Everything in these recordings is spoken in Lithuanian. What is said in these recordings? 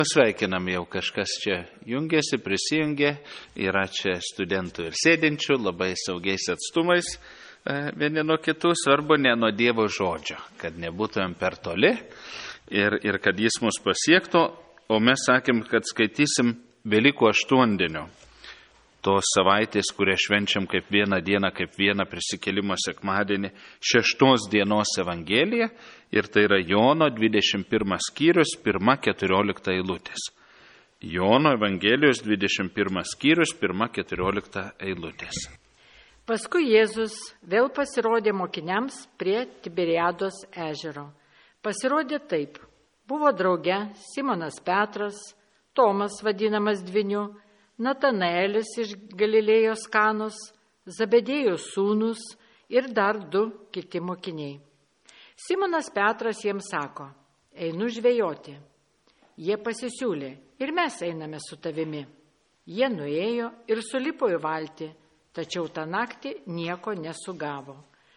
Sveikinam, jau kažkas čia jungiasi, prisijungė, yra čia studentų ir sėdinčių, labai saugiais atstumais vieni nuo kitų, svarbu ne nuo Dievo žodžio, kad nebūtumėm per toli ir kad jis mus pasiektų, o mes sakėm, kad skaitysim Velykų aštuondienio. Tos savaitės, kurią švenčiam kaip vieną dieną, kaip vieną prisikėlimo sekmadienį, 6 dienos Evangeliją, ir tai yra Jono 21 skyrius, 1-14 eilutės. Jono Evangelijos 21 skyrius, 1-14 eilutės. Paskui Jėzus vėl pasirodė mokiniams prie Tiberiados ežero. Pasirodė taip. Buvo drauge Simonas Petras, Tomas vadinamas Dvyniu, Natanaelis iš Galilėjos Kanos, Zabedėjo sūnūs ir dar 2 kiti mokiniai. Simonas Petras jiems sako, einu žvejoti. Jie pasisiūlė, ir mes einame su tavimi. Jie nuėjo ir sulipo į valtį, tačiau tą naktį nieko nesugavo.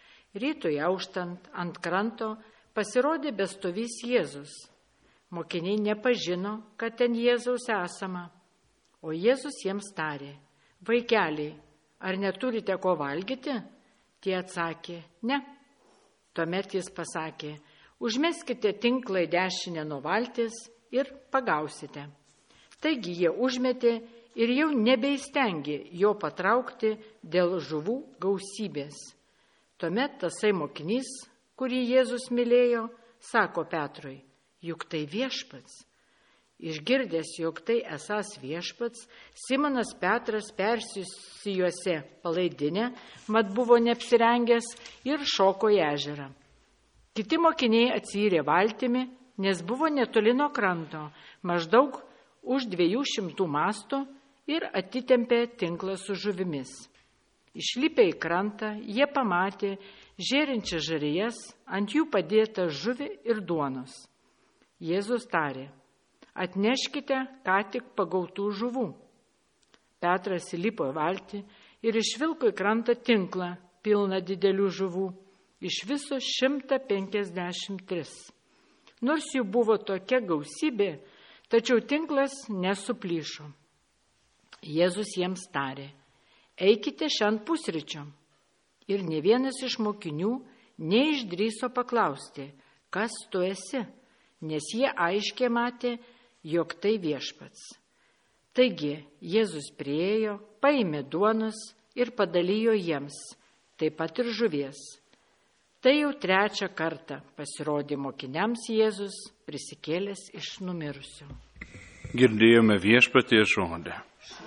Rytui auštant ant kranto pasirodė bestovys Jėzus. Mokiniai nepažino, kad ten Jėzaus esama. O Jėzus jiems tarė, vaikeliai, ar neturite ko valgyti? Tie atsakė, ne. Tuomet jis pasakė, užmeskite tinklą į dešinę nuo valties ir pagausite. Taigi jie užmetė ir jau nebeįstengė jo patraukti dėl žuvų gausybės. Tuomet tasai mokinys, kurį Jėzus mylėjo, sako Petrui, juk tai viešpats. Išgirdęs, jog tai esąs viešpats, Simonas Petras persijuosė palaidinę, mat buvo neapsirengęs ir šoko į ežerą. Kiti mokiniai atsiyrė valtimi, nes buvo netoli nuo kranto, maždaug už 200 mastų ir atitempė tinklą su žuvimis. Išlipę į krantą, jie pamatė žėrinčias žarijas, ant jų padėta žuvi ir duonos. Jėzus tarė, atneškite ką tik pagautų žuvų. Petras įlipo į valtį ir išvilko į krantą tinklą, pilną didelių žuvų, iš viso 153. Nors jų buvo tokia gausybė, tačiau tinklas nesuplyšo. Jėzus jiems tarė, eikite šiandien pusryčio. Ir ne vienas iš mokinių neišdrįso paklausti, kas tu esi, nes jie aiškiai matė, jog tai viešpats. Taigi Jėzus priėjo, paėmė duonos ir padalijo jiems, taip pat ir žuvies. Tai jau 3 kartą pasirodė mokiniams Jėzus, prisikėlęs iš numirusių. Girdėjome Viešpaties žodį.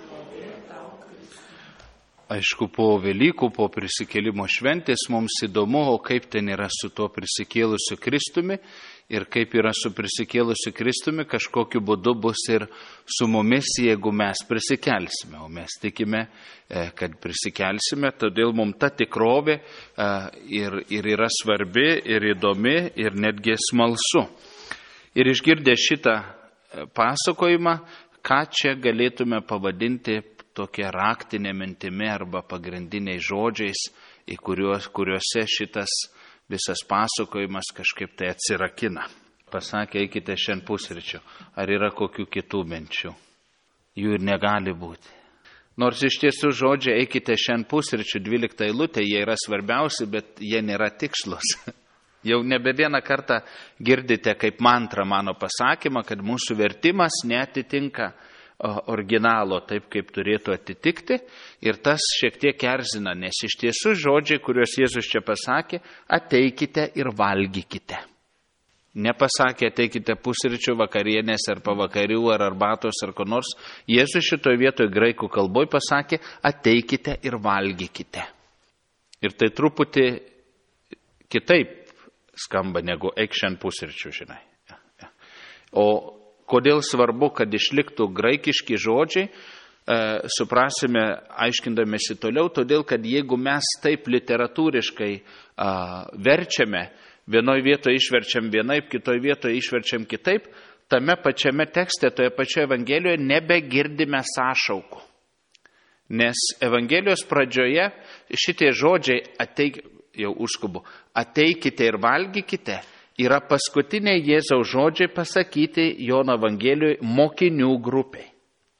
Aišku, po Velykų, po prisikėlimo šventės mums įdomu, o kaip ten yra su tuo prisikėlusiu Kristumi ir kaip yra su prisikėlusiu Kristumi, kažkokiu būdu bus ir su mumis, jeigu mes prisikelsime. O mes tikime, kad prisikelsime, todėl mums ta tikrovė ir yra svarbi, ir įdomi, ir netgi smalsu. Ir išgirdę šitą pasakojimą, ką čia galėtume pavadinti tokia raktinė mintimi arba pagrindiniais žodžiais, į kuriuose šitas visas pasakojimas kažkaip tai atsirakina. Pasakė, eikite šiandien pusryčių. Ar yra kokių kitų minčių? Jų ir negali būti. Nors iš tiesų žodžiai, eikite šiandien pusryčių 12 eilutė, jie yra svarbiausi, bet jie nėra tikslus. Jau nebe vieną kartą girdite kaip mantrą mano pasakymą, kad mūsų vertimas neatitinka originalo taip, kaip turėtų atitikti, ir tas šiek tiek erzina, nes iš tiesų žodžiai, kuriuos Jėzus čia pasakė, ateikite ir valgykite. Nepasakė, ateikite pusryčių, vakarienės ar pavakarių, ar arbatos, ar ko nors. Jėzus šitoje vietoje graikų kalboje pasakė, ateikite ir valgykite. Ir tai truputį kitaip skamba negu eik šiandien pusryčių, žinai. O kodėl svarbu, kad išliktų graikiški žodžiai, suprasime aiškindamėsi toliau, todėl, kad jeigu mes taip literatūriškai verčiame, vienoje vietoje išverčiam vienaip, kitoje vietoje išverčiam kitaip, tame pačiame tekste, toje pačioje Evangelijoje nebegirdime sąšaukų. Nes Evangelijos pradžioje šitie žodžiai, jau užskubu, ateikite ir valgykite, yra paskutiniai Jėzaus žodžiai pasakyti Jono Evangelijoje mokinių grupiai.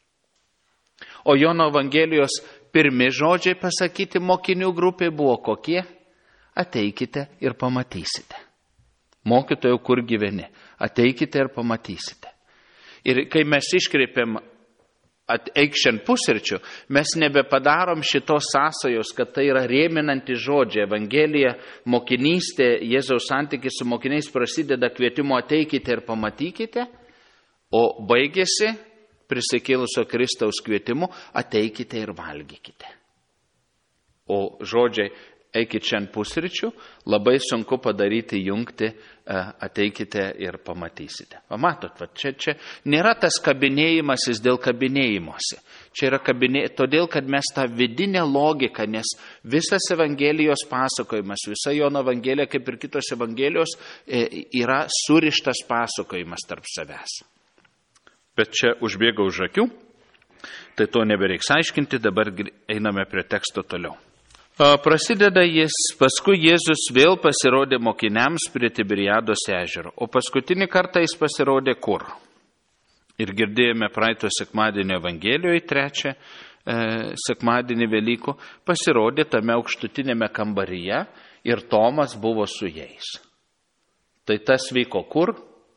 O Jono Evangelijos pirmi žodžiai pasakyti mokinių grupiai buvo kokie? Ateikite ir pamatysite. Mokytojau, kur gyveni? Ateikite ir pamatysite. Ir kai mes iškreipiam eikščiant pusryčių, mes nebepadarom šitos sąsajos, kad tai yra rėminanti žodžiai. Evangelija, mokinystė, Jėzaus santykis su mokiniais prasideda kvietimu ateikite ir pamatykite, o baigėsi prisikėlusio Kristaus kvietimu ateikite ir valgykite. O žodžiai eikit šiandien pusryčių labai sunku padaryti, jungti ateikite ir pamatysite. Pamatot, čia nėra tas kabinėjimasis dėl kabinėjimuose. Čia yra todėl, kad mes tą vidinę logiką, nes visas Evangelijos pasakojimas, visa Jono Evangelija, kaip ir kitos Evangelijos, yra surištas pasakojimas tarp savęs. Bet čia užbėga už akių, tai to nebereiks aiškinti, dabar einame prie teksto toliau. Prasideda jis, paskui Jėzus vėl pasirodė mokiniams prie Tiberiados ežero, o paskutinį kartą jis pasirodė kur? Ir girdėjome praeito sekmadienio Evangelijoje, trečią sekmadienį Velykų, pasirodė tame aukštutinėme kambaryje ir Tomas buvo su jais. Tai tas vyko kur?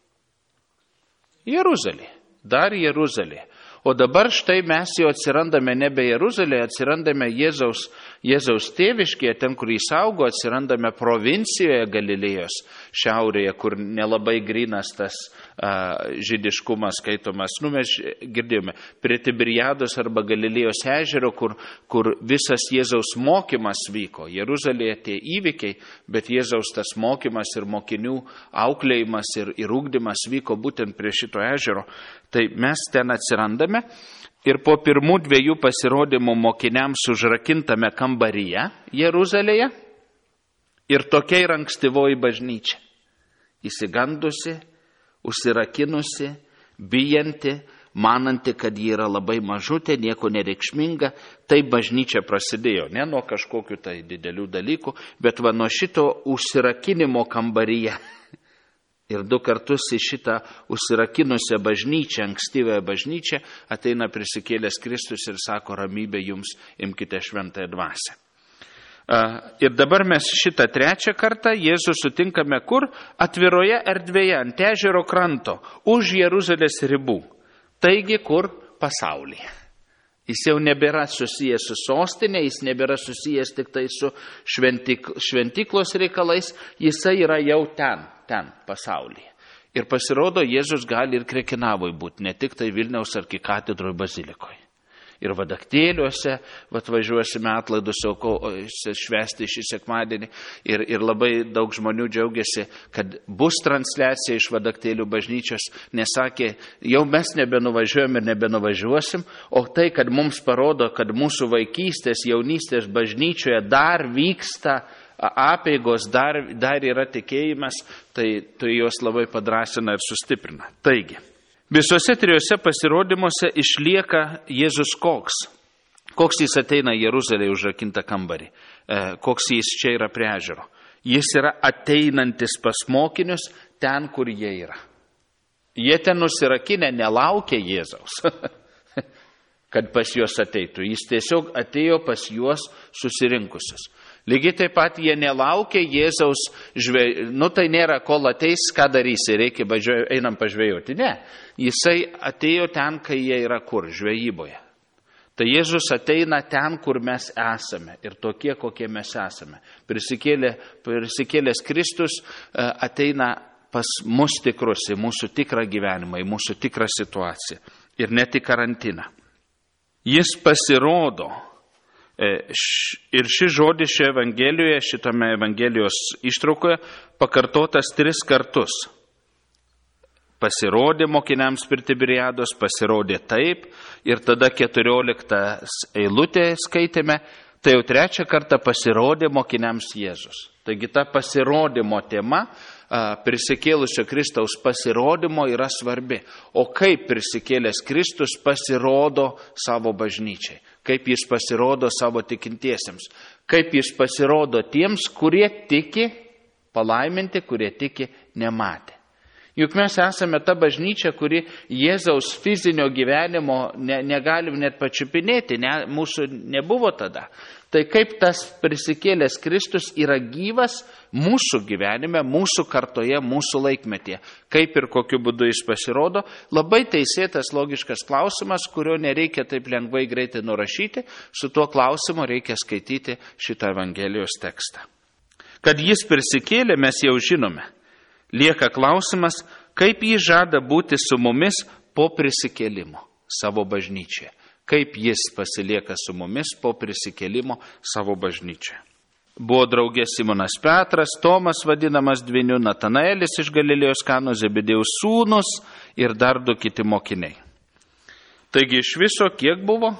Jeruzalė, dar Jeruzalė. O dabar štai mes jau atsirandame nebe Jeruzalėje, atsirandame Jėzaus tėviškėje, ten, kur jis augo, atsirandame provincijoje Galilėjos šiaurėje, kur nelabai grynas tas žydiškumas skaitomas. Mes girdėjome, prie Tiberiados arba Galilėjos ežero, kur visas Jėzaus mokymas vyko. Jeruzalėje tie įvykiai, bet Jėzaus tas mokymas ir mokinių auklėjimas ir ugdymas vyko būtent prie šito ežero. Tai mes ten atsirandame ir po pirmų 2 pasirodymų mokiniams užrakintame kambaryje Jeruzalėje ir tokia yra ankstyvoji bažnyčia. Įsigandusi, užsirakinusi, bijanti, mananti, kad ji yra labai mažutė, nieko nereikšminga, tai bažnyčia prasidėjo. Ne nuo kažkokių tai didelių dalykų, bet nuo šito užsirakinimo kambaryje. Ir 2 kartus į šitą užsirakinusią bažnyčią, ankstyvąją bažnyčią, ateina prisikėlęs Kristus ir sako, ramybė jums, imkite šventąją dvasią. Ir dabar mes šitą 3 kartą Jėzų sutinkame kur? Atviroje erdvėje, ant ežero kranto, už Jeruzalės ribų. Taigi kur? Pasaulyje. Jis jau nebėra susijęs su sostinė, jis nebėra susijęs tik tai su šventyklos reikalais, jisai yra jau ten pasaulyje. Ir pasirodo, Jėzus gali ir Krekenavoje būti, ne tik tai Vilniaus arkikatedroje bazilikoje. Ir vadaktėliuose, važiuosime atlaidus švęsti šį sekmadienį. Ir labai daug žmonių džiaugiasi, kad bus transliacija iš vadaktėlių bažnyčios, nesakė, jau mes nebenuvažiuojam ir nebenuvažiuosim, o tai, kad mums parodo, kad mūsų vaikystės, jaunystės bažnyčioje dar vyksta apeigos, dar yra tikėjimas, tai juos labai padrasina ir sustiprina. Taigi, visose 3 pasirodymuose išlieka Jėzus koks. Koks jis ateina į Jeruzalę užrakintą kambarį. Koks jis čia yra prie ežero. Jis yra ateinantis pas mokinius ten, kur jie yra. Jie ten nusirakinę nelaukia Jėzaus, kad pas juos ateitų. Jis tiesiog atėjo pas juos susirinkusius. Lygiai taip pat jie nelaukia Jėzaus tai nėra, kol ateis, ką darysi, reikia einam pažvejoti. Ne, jisai atėjo ten, kai jie yra kur, žvejyboje. Tai Jėzus ateina ten, kur mes esame ir tokie, kokie mes esame. Prisikėlęs Kristus ateina pas mus tikrus, į mūsų tikrą gyvenimą, į mūsų tikrą situaciją ir ne tik karantiną. Jis pasirodo. Ir šis žodis šioje Evangelijoje, šitame Evangelijos ištraukoje, pakartotas 3 kartus. Pasirodė mokiniams prie Tiberiados, pasirodė taip, ir tada 14 eilutė skaitėme, tai jau 3 kartą pasirodė mokiniams Jėzus. Taigi ta pasirodymo tema, prisikėlusio Kristaus pasirodymo yra svarbi. O kaip prisikėlęs Kristus pasirodo savo bažnyčiai? Kaip jis pasirodo savo tikintiesiems? Kaip jis pasirodo tiems, kurie tiki, palaiminti, kurie tiki nematė. Juk mes esame ta bažnyčia, kuri Jėzaus fizinio gyvenimo negalim net pačiupinėti, mūsų nebuvo tada. Tai kaip tas prisikėlęs Kristus yra gyvas mūsų gyvenime, mūsų kartoje, mūsų laikmetyje. Kaip ir kokiu būdu jis pasirodo, labai teisėtas logiškas klausimas, kurio nereikia taip lengvai greitai nurašyti, su tuo klausimu reikia skaityti šitą Evangelijos tekstą. Kad jis prisikėlė, mes jau žinome. Lieka klausimas, kaip jis žada būti su mumis po prisikėlimo savo bažnyčioje. Kaip jis pasilieka su mumis po prisikėlimo savo bažnyčioje. Buvo draugė Simonas Petras, Tomas vadinamas Dvyniu, Natanaelis iš Galilėjos Kanos, Zebedėjaus sūnus ir dar 2 kiti mokiniai. Taigi iš viso kiek buvo?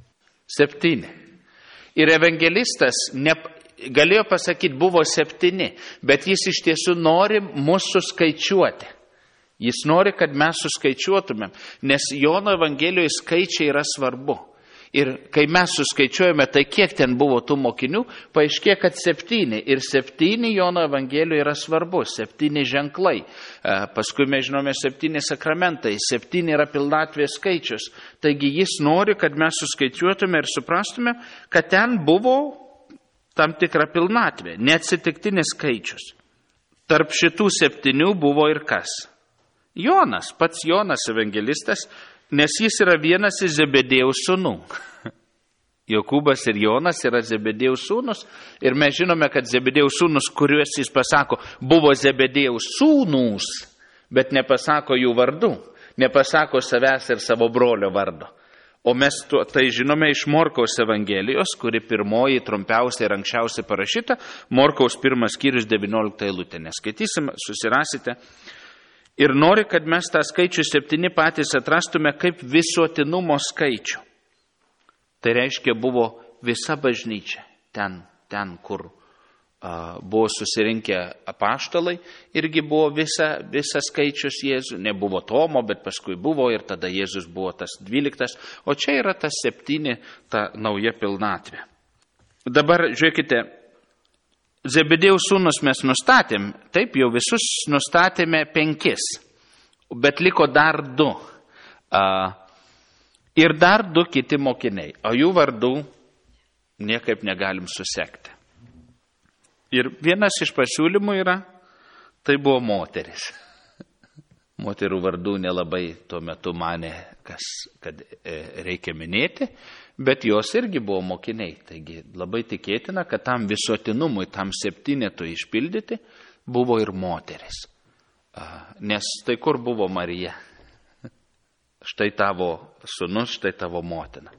7. Ir evangelistas galėjo pasakyti, buvo 7, bet jis iš tiesų nori mūsų suskaičiuoti. Jis nori, kad mes suskaičiuotumėm, nes Jono Evangelijoje skaičiai yra svarbu. Ir kai mes suskaičiuojame, tai kiek ten buvo tų mokinių, paaiškė, kad 7. Ir 7 Jono Evangelijoje yra svarbu, 7 ženklai. Paskui mes žinome 7 sakramentai, 7 yra pilnatvės skaičius. Taigi jis nori, kad mes suskaičiuotume ir suprastume, kad ten buvo tam tikra pilnatvė, neatsitiktinis skaičius. Tarp šitų 7 buvo ir kas? Jonas, pats Jonas evangelistas, nes jis yra vienas iš Zebedėjaus sūnų. Jokūbas ir Jonas yra Zebedėjaus sūnus ir mes žinome, kad Zebedėjaus sūnus, kuriuos jis pasako, buvo Zebedėjaus sūnūs, bet nepasako jų vardų, nepasako savęs ir savo brolio vardo. O mes tai žinome iš Morkaus Evangelijos, kuri pirmoji, trumpiausia ir anksčiausiai parašyta, Morkaus 1 skyrius 19 eilutė. Neskaitysim, susirasite. Ir nori, kad mes tą skaičių 7 patys atrastume kaip visuotinumo skaičių. Tai reiškia, buvo visa bažnyčia, ten kur buvo susirinkę apaštalai, irgi buvo visa skaičius Jėzų, nebuvo Tomo, bet paskui buvo ir tada Jėzus buvo tas 12, o čia yra tas 7, ta nauja pilnatvė. Dabar žiūrėkite, Zebedėjaus sūnus mes nustatėm, taip jau visus nustatėme 5, bet liko dar 2. Ir dar 2 kiti mokiniai, o jų vardų niekaip negalim susekti. Ir vienas iš pasiūlymų yra, tai buvo moteris. Moterų vardų nelabai tuo metu manė, kad reikia minėti, bet jos irgi buvo mokiniai. Taigi labai tikėtina, kad tam visuotinumui, tam 7 išpildyti, buvo ir moteris. Nes tai kur buvo Marija? Štai tavo sūnus, štai tavo motina.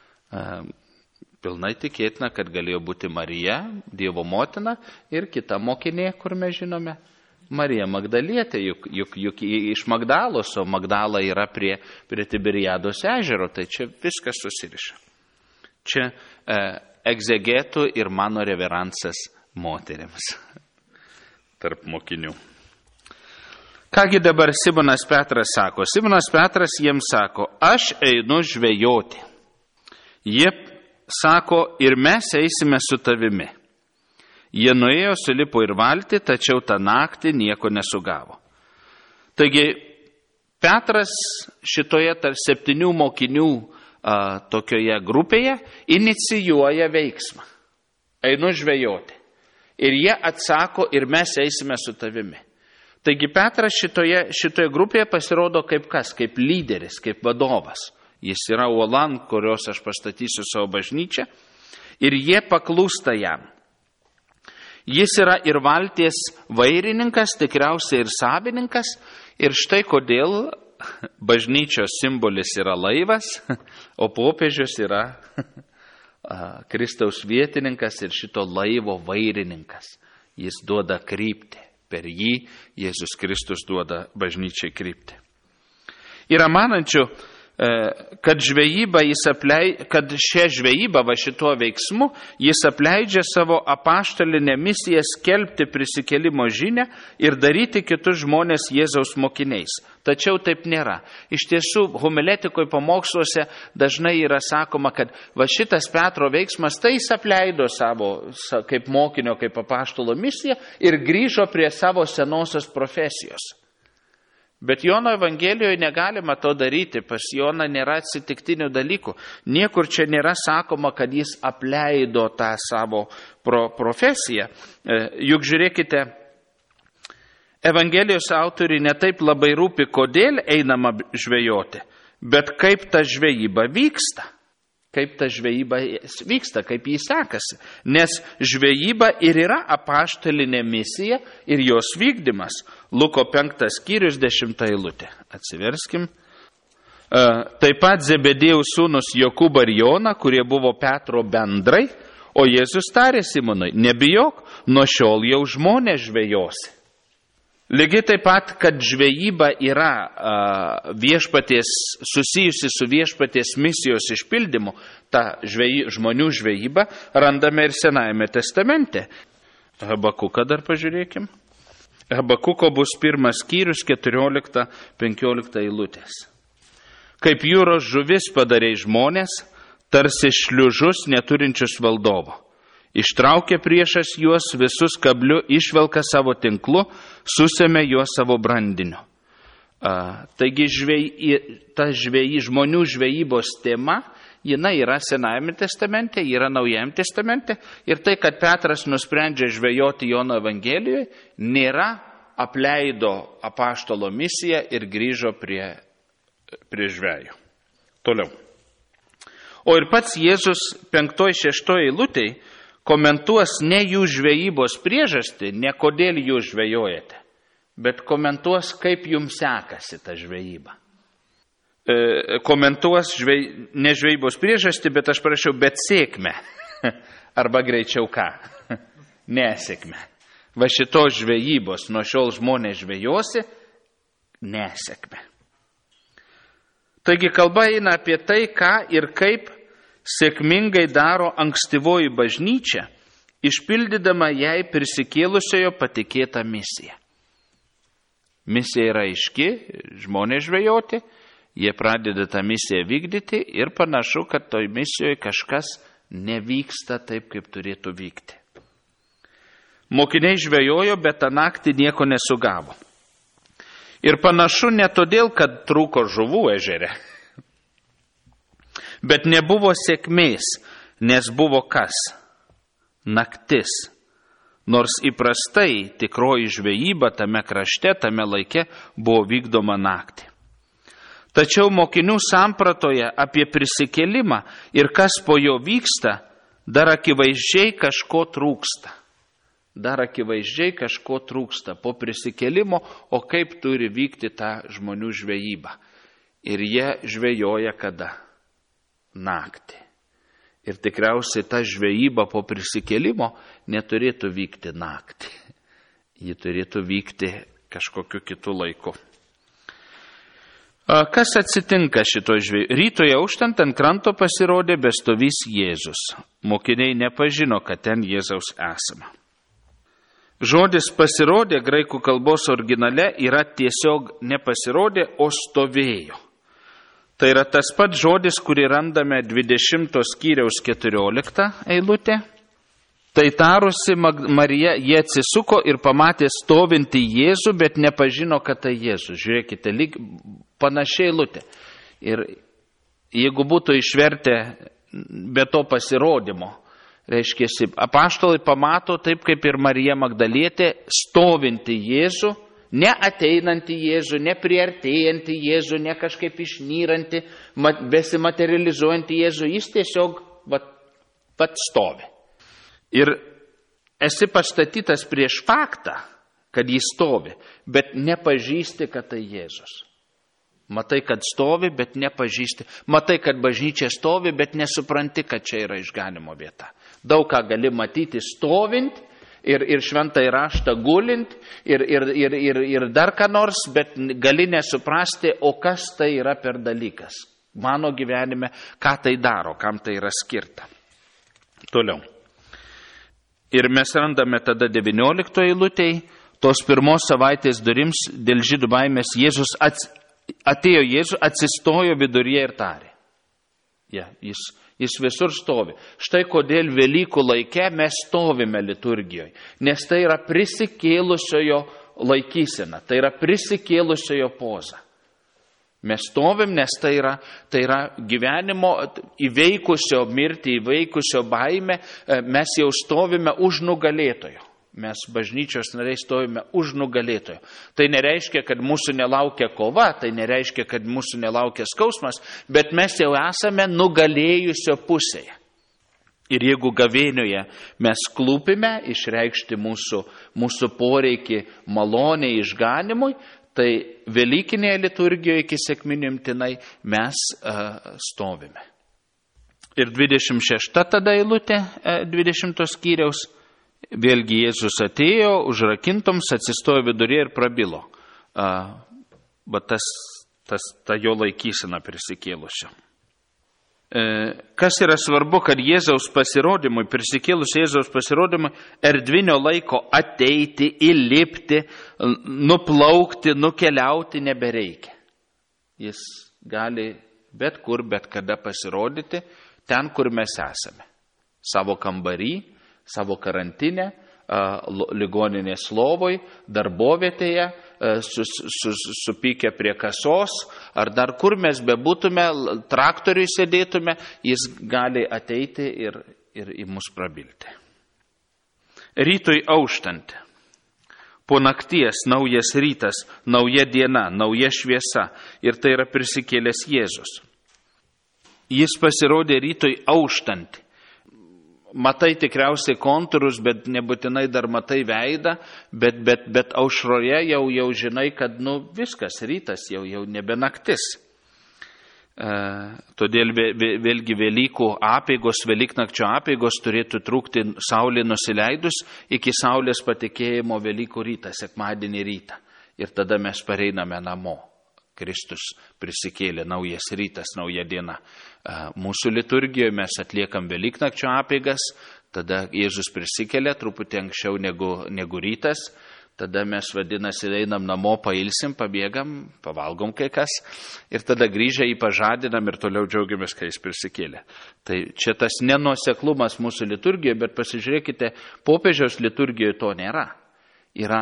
Pilnai tikėtina, kad galėjo būti Marija, Dievo motina ir kita mokinė, kur mes žinome, Marija Magdalietė, juk iš Magdalos, o Magdala yra prie Tiberiados ežero, tai čia viskas susiriša. Čia egzegetų ir mano reveransas moteriams tarp mokinių. Kągi dabar Simonas Petras sako? Simonas Petras jiems sako, aš einu žvejoti. Jie sako, ir mes eisime su tavimi. Jie nuėjo, sulipo ir valtį, tačiau tą naktį nieko nesugavo. Taigi, Petras šitoje tarp 7 mokinių tokioje grupėje inicijuoja veiksmą. Einu žvejoti. Ir jie atsako, ir mes eisime su tavimi. Taigi, Petras šitoje grupėje pasirodo kaip kas, kaip lyderis, kaip vadovas. Jis yra uolan, kurios aš pastatysiu savo bažnyčią, ir jie paklūsta jam. Jis yra ir valties vairininkas, tikriausiai ir savininkas, ir štai kodėl bažnyčios simbolis yra laivas, o popiežius yra Kristaus vietininkas ir šito laivo vairininkas. Jis duoda kryptį, per jį Jėzus Kristus duoda bažnyčiai kryptį. Yra manančių, kad šią žvejybą, va šituo veiksmu, jis apleidžia savo apaštalinę misiją skelbti prisikėlimo žinią ir daryti kitus žmonės Jėzaus mokiniais. Tačiau taip nėra. Iš tiesų, homiletikoje pamoksluose dažnai yra sakoma, kad va šitas Petro veiksmas, tai jis apleido savo kaip mokinio, kaip apaštalo misiją ir grįžo prie savo senosios profesijos. Bet Jono Evangelijoje negalima to daryti, pas Joną nėra atsitiktinių dalykų. Niekur čia nėra sakoma, kad jis apleido tą savo profesiją. Juk žiūrėkite, Evangelijos autoriui netaip labai rūpi, kodėl einama žvejoti, bet kaip ta žvejyba vyksta. Kaip ta žvejyba vyksta, kaip jį sekasi. Nes žvejyba ir yra apaštalinė misija ir jos vykdymas. Luko 5 skyrius 10 eilutė. Atsiverskim. Taip pat Zebedėjaus sūnus Jokūbą ir Joną, kurie buvo Petro bendrai, o Jėzus tarė Simonui, nebijok, nuo šiol jau žmonės žvejosi. Lygiai taip pat, kad žvejyba yra susijusi su viešpaties misijos išpildymu, ta žmonių žvejyba randame ir Senajame testamente. Habakuką dar pažiūrėkim. Habakuko bus 1 skyrius 14-15 eilutės. Kaip jūros žuvis padarei žmonės, tarsi šliužus neturinčius valdovo. Ištraukia priešas juos visus kabliu, išvelka savo tinklu, susėmė juos savo brandiniu. Taigi ta žmonių žvejybos tema, jinai yra Senajame testamente, yra Naujajame testamente. Ir tai, kad Petras nusprendžia žvejoti Jono Evangelijoje, nėra apleido apaštalo misiją ir grįžo prie žvejų. Toliau. O ir pats Jėzus 5-6 eilutėj komentuos ne jų žvejybos priežastį, ne kodėl jūs žvejojate, bet komentuos, kaip jums sekasi ta žvejyba. Komentuos ne žvejybos priežastį, bet aš prašiau, bet sėkmę. Arba greičiau ką? Nesėkmę. Va šitos žvejybos, nuo šiol žmonės žvejosi, nesėkmę. Taigi kalba eina apie tai, ką ir kaip sėkmingai daro ankstyvoji bažnyčia, išpildydama jai prisikėlusiojo patikėtą misiją. Misija yra aiški, žmonės žvejoti, jie pradeda tą misiją vykdyti ir panašu, kad toj misijoje kažkas nevyksta taip, kaip turėtų vykti. Mokiniai žvejojo, bet tą naktį nieko nesugavo. Ir panašu ne todėl, kad trūko žuvų ežere, bet nebuvo sėkmės, nes buvo kas? Naktis. Nors įprastai tikroji žvejyba tame krašte, tame laike buvo vykdoma naktį. Tačiau mokinių sampratoje apie prisikėlimą ir kas po jo vyksta, dar akivaizdžiai kažko trūksta. Po prisikėlimo, o kaip turi vykti ta žmonių žvejyba. Ir jie žvejoja kada? Naktį. Ir tikriausiai ta žvejyba po prisikėlimo neturėtų vykti naktį. Ji turėtų vykti kažkokiu kitu laiku. Kas atsitinka šito žvejybos? Rytoj auštant ant kranto pasirodė bestovys Jėzus. Mokiniai nepažino, kad ten Jėzaus esama. Žodis pasirodė graikų kalbos originale yra tiesiog nepasirodė, o stovėjo. Tai yra tas pats žodis, kurį randame 20 skyriaus 14 eilutė. Tai tarusi Marija, jie atsisuko ir pamatė stovintį Jėzų, bet nepažino, kad tai Jėzus. Žiūrėkite, lyg panašiai eilutė. Ir jeigu būtų išvertę be to pasirodymo, reiškia, apaštalai pamato taip, kaip ir Marija Magdalietė, stovinti Jėzų, ne ateinantį Jėzų, ne priartėjantį Jėzų, ne kažkaip išnyrantį, besimaterializuojantį Jėzų, jis tiesiog pats stovi. Ir esi pastatytas prieš faktą, kad jis stovi, bet nepažįsti, kad tai Jėzus. Matai, kad stovi, bet nepažįsti. Matai, kad bažnyčia stovi, bet nesupranti, kad čia yra išganimo vieta. Daug ką gali matyti stovint ir šventąjį raštą gulint ir dar ką nors, bet gali nesuprasti, o kas tai yra per dalykas. mano gyvenime, ką tai daro, kam tai yra skirta. Toliau. Ir mes randame tada 19 eilutėj, tos pirmos savaitės durims dėl žydų baimės Jėzus atėjo, atsistojo viduryje ir tarė. Jis visur stovi. Štai kodėl Velykų laike mes stovime liturgijoje, nes tai yra prisikėlusiojo laikysena, tai yra prisikėlusiojo poza. Mes stovim, nes tai yra gyvenimo įveikusio mirtį, įveikusio baimę, mes jau stovime už nugalėtojo. Mes bažnyčios nariai stovime už nugalėtojo. Tai nereiškia, kad mūsų nelaukia kova, tai nereiškia, kad mūsų nelaukia skausmas, bet mes jau esame nugalėjusio pusėje. Ir jeigu gavėnioje mes klūpime išreikšti mūsų poreikį maloniai išganimui, tai Velykinėje liturgijoje iki sekminių imtinai mes stovime. Ir 26 tada eilutė 20 skyriaus. Vėlgi Jėzus atėjo, užrakintoms atsistojo viduryje ir prabilo. Ta jo laikysena prisikėlusio. Kas yra svarbu, kad Jėzaus pasirodymui, prisikėlusio Jėzaus pasirodymui, erdvinio laiko ateiti, įlipti, nuplaukti, nukeliauti nebereikia. Jis gali bet kur, bet kada pasirodyti ten, kur mes esame. Savo kambarį, savo karantinę, ligoninės lovoj, darbovietėje, supykę prie kasos, ar dar kur mes bebūtume, traktoriui sėdėtume, jis gali ateiti ir į mus prabilti. Rytui auštant, po nakties naujas rytas, nauja diena, nauja šviesa, ir tai yra prisikėlęs Jėzus. Jis pasirodė rytui auštant. Matai tikriausiai kontūrus, bet nebūtinai dar matai veidą, bet aušroje jau žinai, kad viskas, rytas jau nebe naktis. Todėl vėlgi Velykų apeigos, Velyknakčio apeigos turėtų trukti saulė nusileidus iki saulės patekėjimo Velykų rytą, sekmadienį rytą. Ir tada mes pareiname namo. Kristus prisikėlė, naujas rytas, nauja diena. Mūsų liturgijoje mes atliekam Velyknakčio apeigas, tada Jėzus prisikėlė truputį anksčiau negu rytas, tada mes vadinasi einam namo, pailsim, pabėgam, pavalgom kai kas ir tada grįžę jį pažadinam ir toliau džiaugiamės, kai jis prisikėlė. Tai čia tas nenuoseklumas mūsų liturgijoje, bet pasižiūrėkite, popiežiaus liturgijoje to nėra. Yra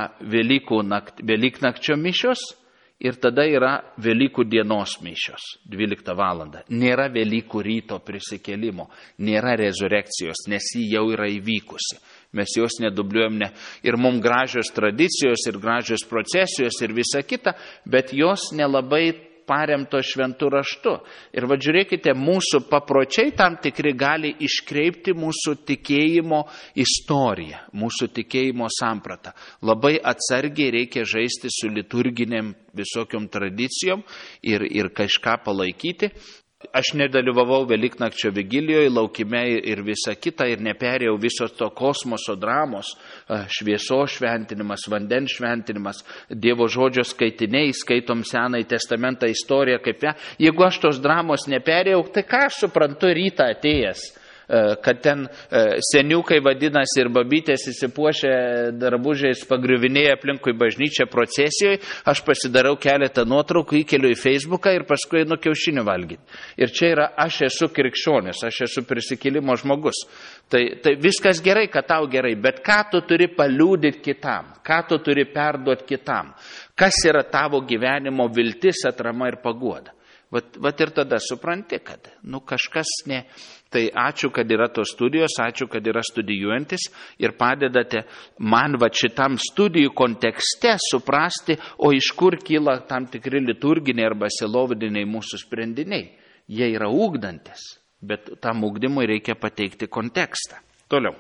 Velyknakčio mišios, ir tada yra Velykų dienos mišios, 12 valandą. Nėra Velykų ryto prisikėlimo, nėra rezurekcijos, nes ji jau yra įvykusi. Mes jos nedubliuojam, ir mums gražios tradicijos, ir gražios procesijos, ir visa kita, bet jos nelabai paremto šventų raštu. Ir žiūrėkite, mūsų papročiai tam tikri gali iškreipti mūsų tikėjimo istoriją, mūsų tikėjimo sampratą. Labai atsargiai reikia žaisti su liturginiam visokiom tradicijom ir kažką palaikyti. Aš nedalyvavau Velyknakčio vigilijoje, laukime ir visa kita ir neperėjau visos to kosmoso dramos, šviesos šventinimas, vandens šventinimas, Dievo žodžio skaitiniai, skaitom Senąjį testamentą istoriją kaip ją. Jeigu aš tos dramos neperėjau, tai ką aš suprantu rytą atėjęs? Kad ten seniukai vadinasi ir babytės įsipuošę drabužiais pagriuvinėja aplinkui bažnyčią procesijoje, aš pasidarau keletą nuotraukų, įkeliu į Facebooką ir paskui einu kiaušinių valgyti. Ir čia yra aš esu krikščionis, aš esu prisikėlimo žmogus. Tai viskas gerai, kad tau gerai, bet ką tu turi paliūdyti kitam, ką tu turi perduoti kitam, kas yra tavo gyvenimo viltis, atrama ir paguoda. Vat ir tada supranti, kad kažkas ne. Tai ačiū, kad yra tos studijos, ačiū, kad yra studijuojantis ir padedate man šitam studijų kontekste suprasti, o iš kur kyla tam tikri liturginiai arba sielovadiniai mūsų sprendiniai. Jie yra ugdantis, bet tam ugdymui reikia pateikti kontekstą. Toliau.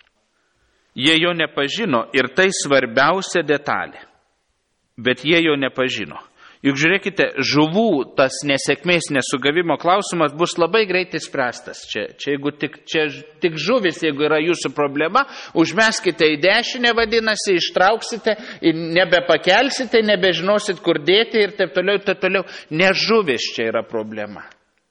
Jie jo nepažino ir tai svarbiausia detalė, bet jie jo nepažino. Juk žiūrėkite, žuvų tas nesėkmės nesugavimo klausimas bus labai greitai spręstas. Jeigu tik žuvis, jeigu yra jūsų problema, užmeskite į dešinę, vadinasi, ištrauksite, nebepakelsite, nebežinosit, kur dėti ir taip toliau, taip toliau. Ne žuvis čia yra problema.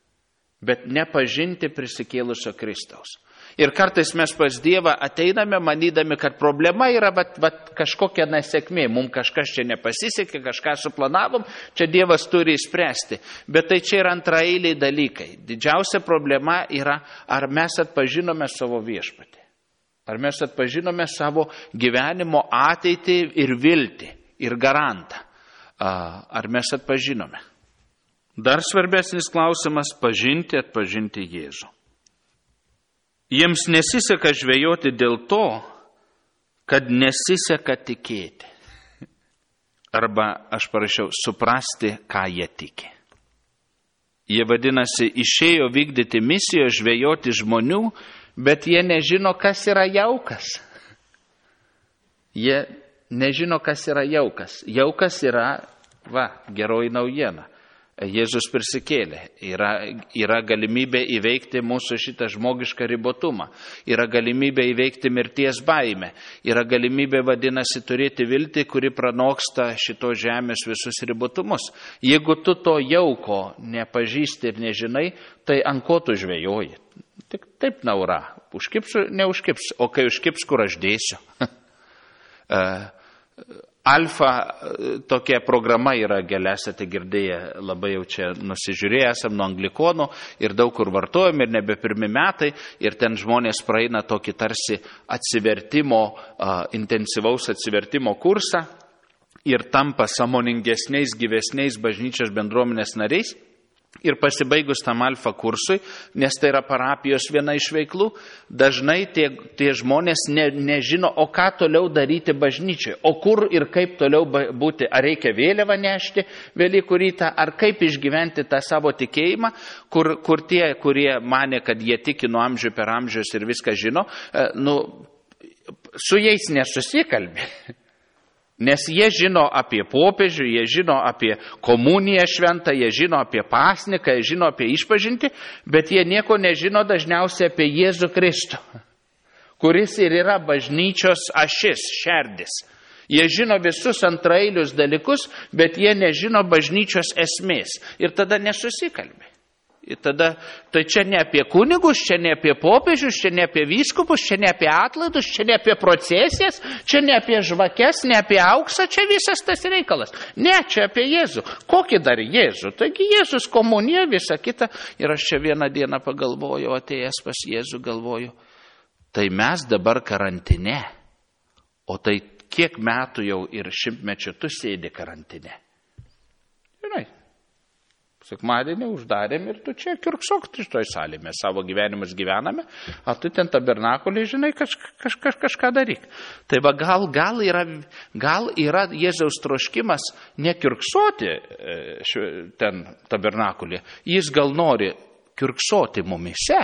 bet nepažinti prisikėlusio Kristaus. Ir kartais mes pas Dievą ateiname, manydami, kad problema yra kažkokia nesėkmė, mums kažkas čia nepasisekė, kažką suplanavom, čia Dievas turi įspręsti. Bet tai čia yra antraeiliai dalykai. Didžiausia problema yra, ar mes atpažinome savo viešpatį. Ar mes atpažinome savo gyvenimo ateitį ir viltį, ir garantą. Ar mes atpažinome. Dar svarbesnis klausimas – atpažinti Jėzų. Jiems nesiseka žvejoti dėl to, kad nesiseka tikėti. Arba, aš parašiau, suprasti, ką jie tiki. Jie vadinasi, išėjo vykdyti misiją, žvejoti žmonių, bet jie nežino, kas yra jaukas. Jie nežino, kas yra jaukas. Jaukas yra, geroji naujiena. Jėzus prisikėlė. Yra galimybė įveikti mūsų šitą žmogišką ribotumą. Yra galimybė įveikti mirties baimę. Yra galimybė, vadinasi, turėti viltį, kuri pranoksta šito žemės visus ribotumus. Jeigu tu to jauko nepažįsti ir nežinai, tai ant ko tu žvejoji? Tik taip naura. Užkipsiu, neužkipsiu. O kai užkips, kur aš dėsiu? Alfa tokia programa yra, gal esate girdėję, labai jau čia nusižiūrėję esam nuo anglikonų ir daug kur vartojam ir nebe pirmi metai ir ten žmonės praeina tokį tarsi atsivertimo, intensyvaus atsivertimo kursą ir tampa sąmoningesniais, gyvesniais bažnyčios bendruomenės nariais. Ir pasibaigus tam alfa kursui, nes tai yra parapijos viena iš veiklų, dažnai tie žmonės nežino, o ką toliau daryti bažnyčioje, o kur ir kaip toliau būti, ar reikia vėliavą nešti Velykų rytą, ar kaip išgyventi tą savo tikėjimą, kur tie, kurie manė, kad jie tiki nuo amžių per amžius ir viską žino, su jais nesusikalbė. Nes jie žino apie popiežių, jie žino apie komuniją šventą, jie žino apie pasniką, jie žino apie išpažintį, bet jie nieko nežino dažniausiai apie Jėzų Kristų, kuris ir yra bažnyčios ašis, šerdis. Jie žino visus antraeilius dalykus, bet jie nežino bažnyčios esmės ir tada nesusikalbė. Ir tada, tai čia ne apie kunigus, čia ne apie popiežius, čia ne apie vyskupus, čia ne apie atlaidus, čia ne apie procesijas, čia ne apie žvakes, ne apie auksą, čia visas tas reikalas. Ne, čia apie Jėzų. Kokį dar Jėzų? Taigi Jėzus komunija, visa kita. Ir aš čia vieną dieną pagalvojau, atėjęs pas Jėzų, galvoju, tai mes dabar karantine, o tai kiek metų jau ir šimtmečių tu sėdi karantine. Žinai. Sekmadienį uždarėm ir tu čia kiurksok šitoj salėje. Mes savo gyvenimus gyvename, o tu ten tabernakulį, žinai, kažką daryk. Tai va gal yra Jėzaus troškimas nekiurksoti ten tabernakulį. Jis gal nori kiurksoti mumise.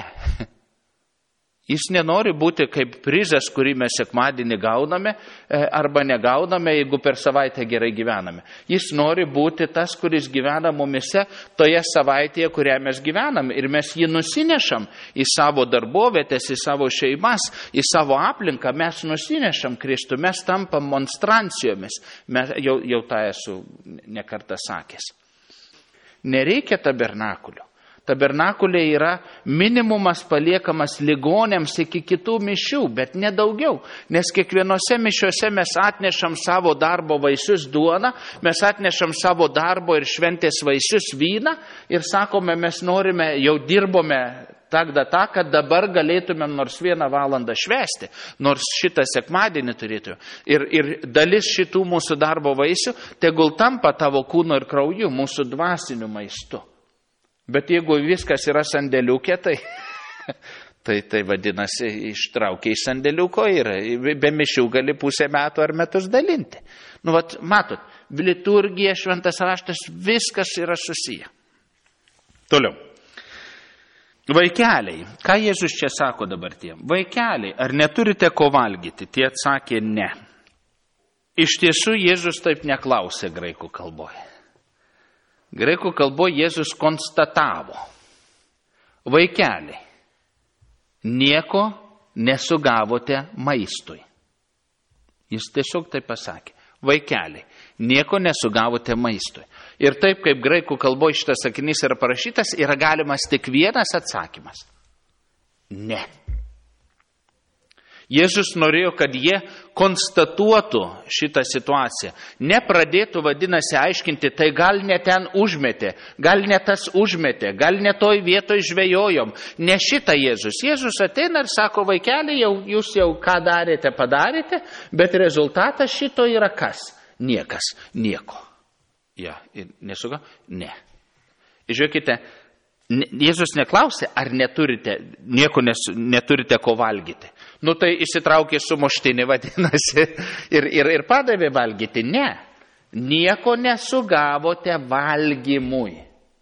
Jis nenori būti kaip prizas, kurį mes sekmadienį gauname arba negauname, jeigu per savaitę gerai gyvename. Jis nori būti tas, kuris gyvena mumise toje savaitėje, kurią mes gyvename. Ir mes jį nusinešam į savo darbovietės, į savo šeimas, į savo aplinką. Mes nusinešam Kristų, mes tampam monstrancijomis. Jau tą esu nekartą sakęs. Nereikia tabernakulio. Tabernakuliai yra minimumas paliekamas ligonėms iki kitų mišių, bet nedaugiau. Nes kiekvienose mišiuose mes atnešam savo darbo vaisius duoną, mes atnešam savo darbo ir šventės vaisius vyną ir sakome, mes norime, jau dirbome kad dabar galėtumėm nors 1 valandą švęsti, nors šitą sekmadienį turėtume. Ir dalis šitų mūsų darbo vaisių tegul tampa tavo kūno ir krauju, mūsų dvasiniu maistu. Bet jeigu viskas yra sandėliukė, tai vadinasi, ištraukia iš sandėliuko ir be mišių gali pusę metų ar metus dalinti. Matot, liturgija, šventas raštas, viskas yra susiję. Toliau. Vaikeliai, ką Jėzus čia sako dabar tiem? Vaikeliai, ar neturite ko valgyti? Tie atsakė ne. Iš tiesų, Jėzus taip neklausė graikų kalboje. Graikų kalboje Jėzus konstatavo, vaikeliai, nieko nesugavote maistui. Jis tiesiog tai pasakė, vaikeliai, nieko nesugavote maistui. Ir taip, kaip graikų kalboje šitas sakinys yra parašytas, yra galimas tik vienas atsakymas. Ne. Jėzus norėjo, kad jie konstatuotų šitą situaciją. Nepradėtų, vadinasi, aiškinti, tai gal ne ten užmetė, gal ne tas užmetė, gal ne toj vietoj žvejojom. Ne šitą Jėzus. Jėzus ateina ir sako, vaikeli, jūs jau ką darėte, padarėte, bet rezultatas šito yra kas? Niekas, nieko. Ja, nesuga? Ne. Žiūrėkite, Jėzus neklausė, ar neturite ko valgyti. Nu tai įsitraukė sumuštinį, vadinasi, ir padavė valgyti. Ne, nieko nesugavote valgymui.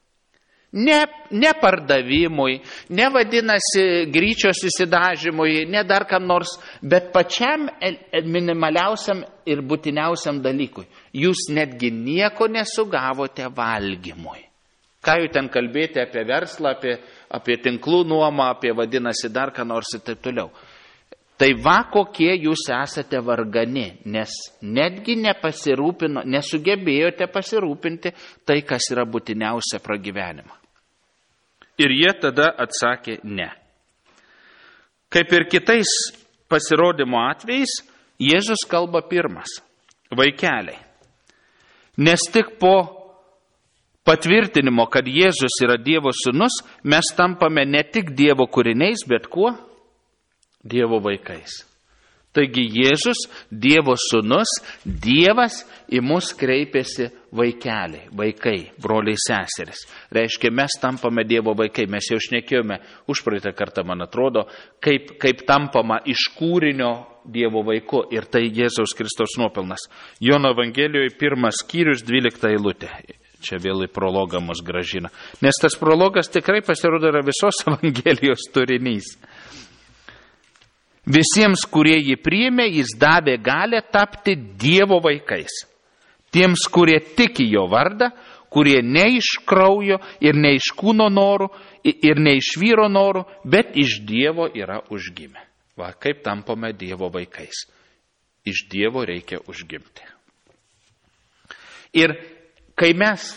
Ne pardavimui, ne vadinasi gryčios įsidažymui, ne dar kam nors, bet pačiam minimaliausiam ir būtiniausiam dalykui. Jūs netgi nieko nesugavote valgymui. Ką jau ten kalbėti apie verslą, apie tinklų nuomą, apie vadinasi dar ką nors ir taip toliau. Tai va kokie jūs esate vargani, nes netgi nesugebėjote pasirūpinti tai, kas yra būtiniausia pragyvenimą. Ir jie tada atsakė ne. Kaip ir kitais pasirodymo atvejais, Jėzus kalba pirmas. Vaikeliai. Nes tik po patvirtinimo, kad Jėzus yra Dievo sūnus, mes tampame ne tik Dievo kūriniais, bet kuo? Dievo vaikais. Taigi Jėzus, Dievo sūnus, Dievas į mus kreipėsi vaikeliai, vaikai, broliai, seseris. Reiškia, mes tampame Dievo vaikai. Mes jau šnekėjome užpraeitą kartą, man atrodo, kaip tampama iš kūrinio Dievo vaiku. Ir tai Jėzaus Kristaus nuopelnas. Jono Evangelijoje 1 skyrius 12 eilutė. Čia vėl į prologą mus gražina. Nes tas prologas tikrai pasirodo yra visos Evangelijos turinys. Visiems, kurie jį priėmė, jis davė galią tapti Dievo vaikais. Tiems, kurie tiki jo vardą, kurie ne iš kraujo ir ne iš kūno norų ir ne iš vyro norų, bet iš Dievo yra užgimę. Va, kaip tampame Dievo vaikais. Iš Dievo reikia užgimti. Ir kai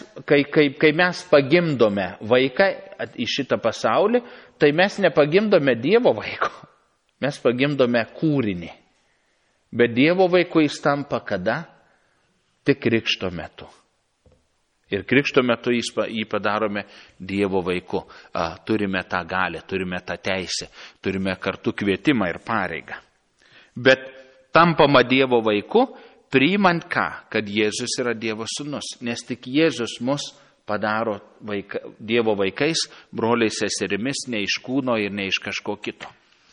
mes pagimdome vaiką į šitą pasaulį, tai mes nepagimdome Dievo vaiko. Mes pagimdome kūrinį. Bet Dievo vaiku jis tampa kada? Tik krikšto metu. Ir krikšto metu jį padarome Dievo vaiku. Turime tą galią, turime tą teisę, turime kartu kvietimą ir pareigą. Bet tampama Dievo vaiku, priimant ką? Kad Jėzus yra Dievo sūnus. Nes tik Jėzus mus padaro Dievo vaikais, broliais, seserimis, ne iš kūno ir ne iš kažko kito.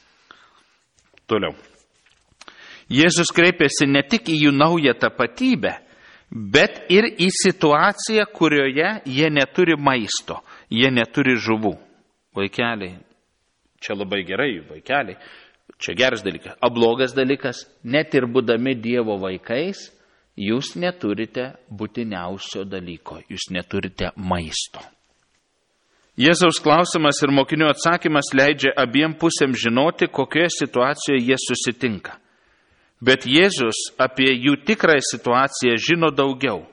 Toliau. Jėzus kreipėsi ne tik į jų naują tapatybę, bet ir į situaciją, kurioje jie neturi maisto, jie neturi žuvų. Vaikeliai, čia labai gerai, vaikeliai, čia geras dalykas. O blogas dalykas, net ir būdami Dievo vaikais, jūs neturite būtiniausio dalyko, jūs neturite maisto. Jėzaus klausimas ir mokinių atsakymas leidžia abiem pusėm žinoti, kokioje situacijoje jie susitinka. Bet Jėzus apie jų tikrąją situaciją žino daugiau.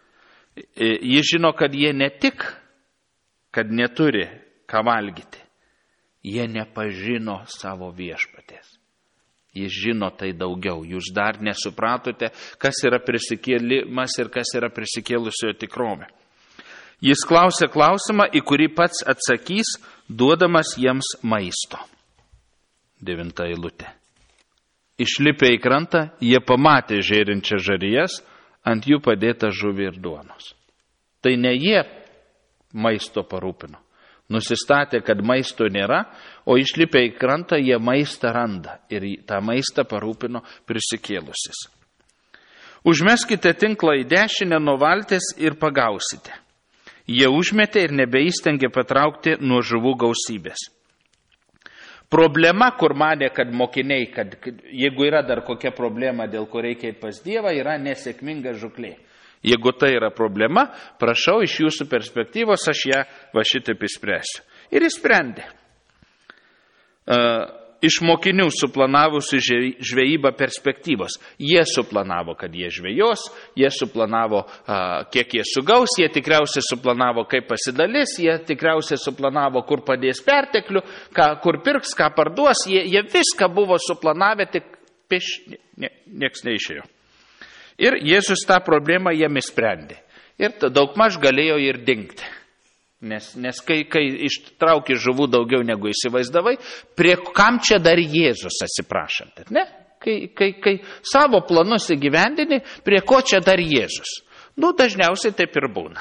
Jis žino, kad jie ne tik, kad neturi ką valgyti, jie nepažino savo viešpaties. Jis žino tai daugiau. Jūs dar nesupratote, kas yra prisikėlimas ir kas yra prisikėlusiojo tikrovė. Jis klausė klausimą, į kurį pats atsakys, duodamas jiems maisto. 9 eilutė. Išlipę į krantą, jie pamatė žėrinčią žarijas, ant jų padėta žuvį ir duonos. Tai ne jie maisto parūpino. Nusistatė, kad maisto nėra, o išlipę į krantą jie maistą randa ir tą maistą parūpino prisikėlusis. Užmeskite tinklą į dešinę nuo valties ir pagausite. Jie užmetė ir nebeįstengė patraukti nuo žuvų gausybės. Problema, kur manė, kad mokiniai, kad jeigu yra dar kokia problema, dėl ko reikia pas Dievą, yra nesėkminga žūklė. Jeigu tai yra problema, prašau iš jūsų perspektyvos, aš ją va šitaip išspręsiu. Ir išsprendė. iš mokinių suplanavusių žvejybą perspektyvos. Jie suplanavo, kad jie žvejos, jie suplanavo, kiek jie sugaus, jie tikriausiai suplanavo, kaip pasidalys, jie tikriausiai suplanavo, kur padės perteklių, kur pirks, ką parduos, jie viską buvo suplanavę, tik nieks neišėjo. Ir Jėzus tą problemą jiem išsprendė. Ir daugmaž galėjo ir dingti. Nes kai ištrauki žuvų daugiau negu įsivaizdavai, prie kam čia dar Jėzus atsiprašant, ne? Kai savo planus įgyvendini, prie ko čia dar Jėzus? Dažniausiai taip ir būna.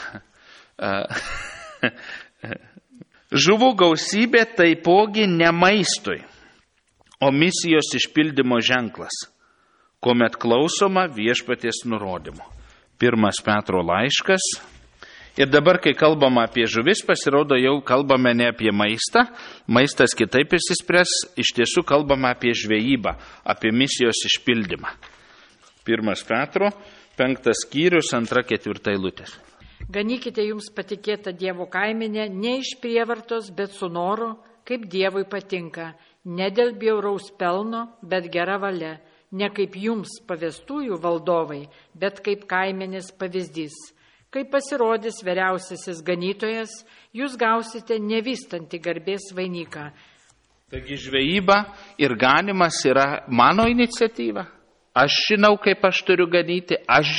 Žuvų gausybė taipogi ne maistui, o misijos išpildymo ženklas, kuomet klausoma viešpaties nurodymo. 1 Petro laiškas. Ir dabar, kai kalbama apie žuvis, pasirodo, jau kalbame ne apie maistą. Maistas kitaip išsispręs, iš tiesų kalbama apie žvejybą, apie misijos išpildymą. 1 Petro, 5 skyrius, 2-4 eilutės. Ganykite jums patikėtą Dievo kaimenę ne iš prievartos, bet su noru, kaip Dievui patinka, ne dėl bjauraus pelno, bet gera valia, ne kaip jums pavestųjų valdovai, bet kaip kaimenės pavyzdys. Kai pasirodys vyriausiasis ganytojas, jūs gausite nevystantį garbės vainiką. Taigi žvejyba ir ganimas yra mano iniciatyva. Aš žinau, kaip aš turiu ganyti,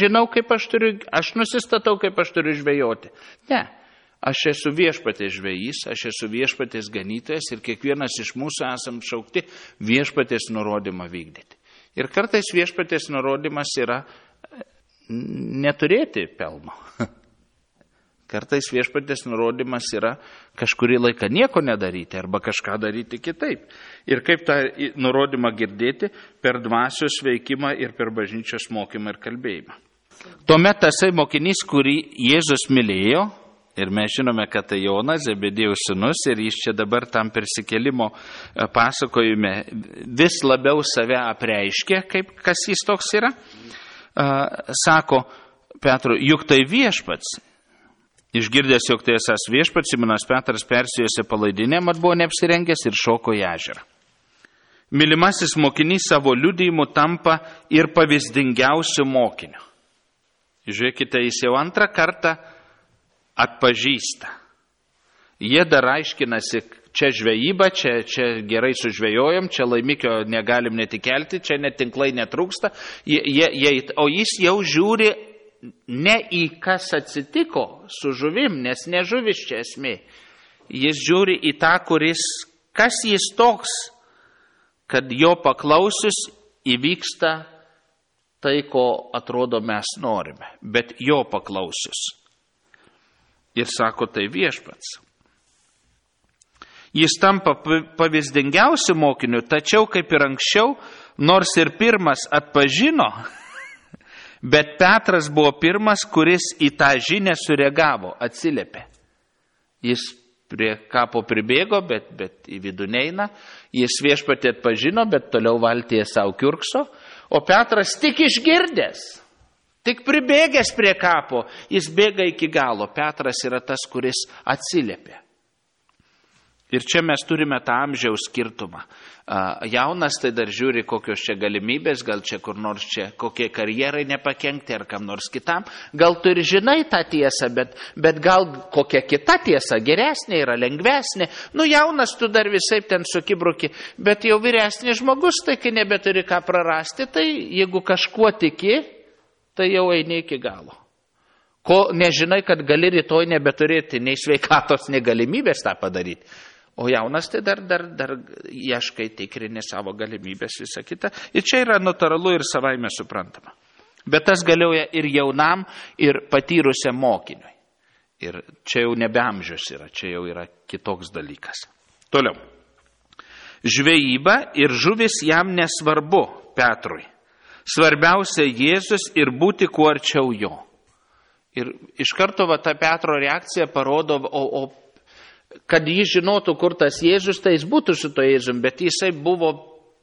aš nusistatau, kaip aš turiu žvejoti. Ne, aš esu viešpaties žvejys, aš esu viešpaties ganytojas ir kiekvienas iš mūsų esam šaukti viešpaties nurodymą vykdyti. Ir kartais viešpaties nurodymas yra neturėti pelno. Kartais viešpaties nurodymas yra kažkurį laiką nieko nedaryti arba kažką daryti kitaip. Ir kaip tą nurodymą girdėti per dvasios veikimą ir per bažnyčios mokymą ir kalbėjimą. Tuomet tasai mokinys, kurį Jėzus mylėjo, ir mes žinome, kad tai Jonas, Zebediejaus sūnus, ir jis čia dabar tam persikėlimo pasakojime vis labiau save apreiškia, kaip kas jis toks yra. Sako Petru, juk tai viešpats. Išgirdęs, jog tai esas viešpats, Simonas Petras persijosi palaidinę, mat buvo neapsirengęs ir šoko į ežerą. Mylimasis mokinys savo liudijimu tampa ir pavyzdingiausiu mokiniu. Žiūrėkite, jis jau antrą kartą atpažįsta. Jie dar aiškinasi, čia žvejyba, čia gerai sužvejojom, čia laimikio negalim netikelti, čia net tinklai netrūksta, o jis jau žiūri ne į kas atsitiko su žuvim, nes ne žuvis čia esmė. Jis žiūri į tą, kas jis toks, kad jo paklausius įvyksta tai, ko atrodo mes norime, bet jo paklausius. Ir sako, tai viešpats. Jis tampa pavyzdingiausiu mokiniu, tačiau kaip ir anksčiau, nors ir pirmas atpažino, bet Petras buvo pirmas, kuris į tą žinią sureagavo, atsiliepė. Jis prie kapo pribėgo, bet į vidų neina, jis viešpatį atpažino, bet toliau valtyje savo kiurkso, o Petras tik išgirdęs, tik pribėgęs prie kapo, jis bėga iki galo. Petras yra tas, kuris atsiliepė. Ir čia mes turime tą amžiaus skirtumą. Jaunas tai dar žiūri, kokios čia galimybės, gal čia kur nors čia kokie karjerai nepakenkti ar kam nors kitam. Gal tu ir žinai tą tiesą, bet gal kokia kita tiesa, geresnė yra, lengvesnė. Jaunas tu dar visai ten sukibruki, bet jau vyresnis žmogus, tai kai nebeturi ką prarasti, tai jeigu kažkuo tiki, tai jau eini iki galo. Ko nežinai, kad gali rytoj nebeturėti nei sveikatos, nei galimybės tą padaryti. O jaunas tai dar ieškai, tikrini savo galimybės, visą kitą. Ir čia yra natūralu ir savaime suprantama. Bet tas galioja ir jaunam, ir patyrusiam mokiniui. Ir čia jau nebe amžius yra, čia jau yra kitoks dalykas. Toliau. Žvejyba ir žuvis jam nesvarbu, Petrui. Svarbiausia Jėzus ir būti kuo arčiau jo. Ir iš karto ta Petro reakcija parodo, kad jis žinotų, kur tas Jėzus, tai jis būtų su to Jėzum, bet jisai buvo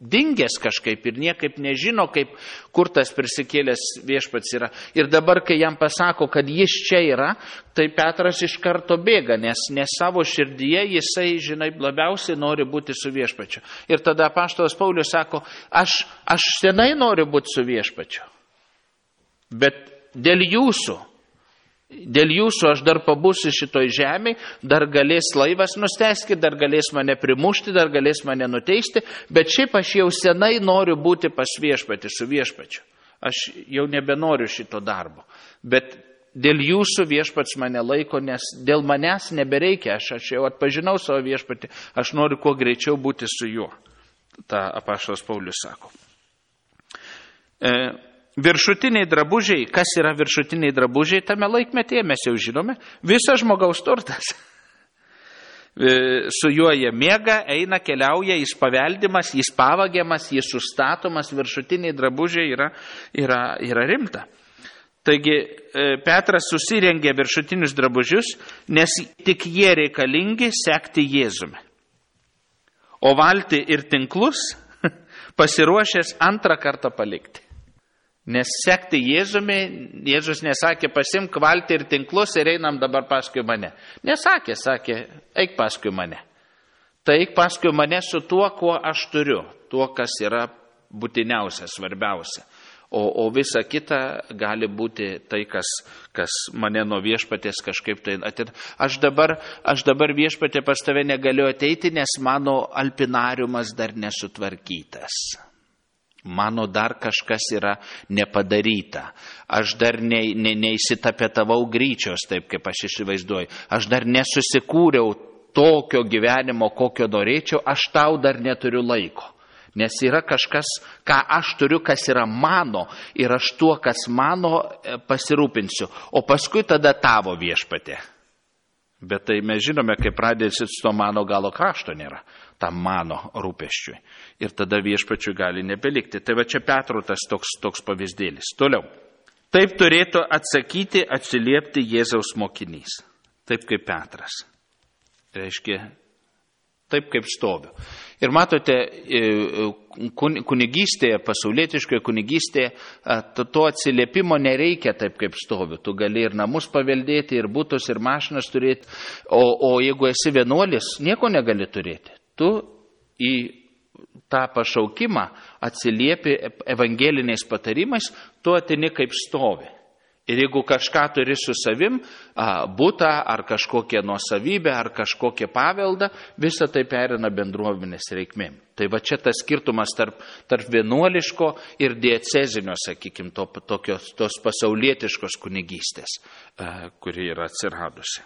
dingęs kažkaip ir niekaip nežino, kur tas prisikėlęs viešpats yra. Ir dabar, kai jam pasako, kad jis čia yra, tai Petras iš karto bėga, nes savo širdyje jisai, žinai, labiausiai nori būti su viešpačiu. Ir tada apaštalas Paulius sako, aš senai noriu būti su viešpačiu, bet dėl jūsų aš dar pabūsiu šitoj žemėj, dar galės laivas nusteskti, dar galės mane primušti, dar galės mane nuteisti, bet šiaip aš jau senai noriu būti pas viešpatį, su viešpačiu. Aš jau nebenoriu šito darbo. Bet dėl jūsų viešpats mane laiko, nes dėl manęs nebereikia, aš jau atpažinau savo viešpatį, aš noriu kuo greičiau būti su juo. Ta apaštalas Paulius sako. Viršutiniai drabužiai, kas yra viršutiniai drabužiai, tame laikmetyje mes jau žinome, visas žmogaus turtas. Su juo jie miega, eina, keliauja, jis paveldimas, jis pavagiamas, jis sustatomas, viršutiniai drabužiai yra rimta. Taigi Petras susirengė viršutinius drabužius, nes tik jie reikalingi sekti Jėzumi. O valtį ir tinklus pasiruošęs antrą kartą palikti. Nes sekti Jėzumi, Jėzus nesakė, pasimk valtį ir tinklus ir einam dabar paskui mane. Nesakė, sakė, eik paskui mane. Tai eik paskui mane su tuo, kuo aš turiu, tuo, kas yra būtiniausia, svarbiausia. O visa kita gali būti tai, kas mane nuo viešpatės kažkaip tai atir. Aš dabar viešpatė pas tave negaliu ateiti, nes mano alpinariumas dar nesutvarkytas. Mano dar kažkas yra nepadaryta. Aš dar neįsitapetavau gryčios, taip kaip aš įsivaizduoju. Aš dar nesusikūriau tokio gyvenimo, kokio norėčiau. Aš tau dar neturiu laiko. Nes yra kažkas, ką aš turiu, kas yra mano. Ir aš tuo, kas mano, pasirūpinsiu. O paskui tada tavo viešpatė. Bet tai mes žinome, kai pradėsit su to mano galo krašto nėra, tam mano rūpesčiui. Ir tada viešpačiui gali nebelikti. Tai va čia Petro tas toks pavyzdėlis. Toliau. Taip turėtų atsiliepti Jėzaus mokinys. Taip kaip Petras. Reiškia, taip kaip stoviu. Ir matote, kunigystėje, pasaulietiškoje kunigystėje, to atsiliepimo nereikia taip kaip stoviu. Tu gali ir namus paveldėti, ir butus, ir mašinas turėti. O jeigu esi vienuolis, nieko negali turėti. Tu į tą pašaukimą atsiliepi evangeliniais patarimais, tu atini kaip stovi. Ir jeigu kažką turi su savim, butą ar kažkokią nuosavybę, ar kažkokią paveldą, visa tai perina bendruomenės reikmėm. Tai va čia tas skirtumas tarp vienuoliško ir diecezinio, sakykime, tos pasaulietiškos kunigystės, kuri yra atsiradusi.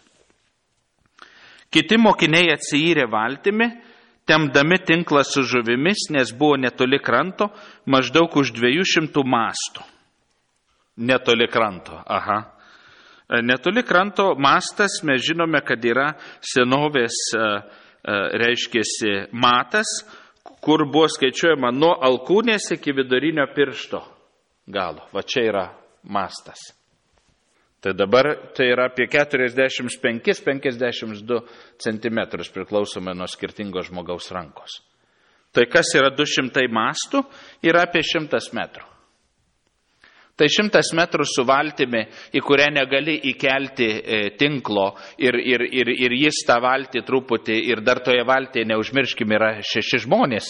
Kiti mokiniai atsiyrė valtimi, temdami tinklą su žuvimis, nes buvo netoli kranto, maždaug už 200 mastų. Netoli kranto, aha. Netoli kranto mastas, mes žinome, kad yra senovės, reiškėsi, matas, kur buvo skaičiuojama nuo alkūnės iki vidurinio piršto galo. Va čia yra mastas. Tai dabar tai yra apie 45-52 cm priklausomai nuo skirtingos žmogaus rankos. Tai kas yra 200 mastų, yra apie 100 metrų. Tai 100 metrų su valtimi, į kurią negali įkelti tinklo ir jis tą valtį truputį, ir dar toje valtyje, neužmirškime, yra 6 žmonės,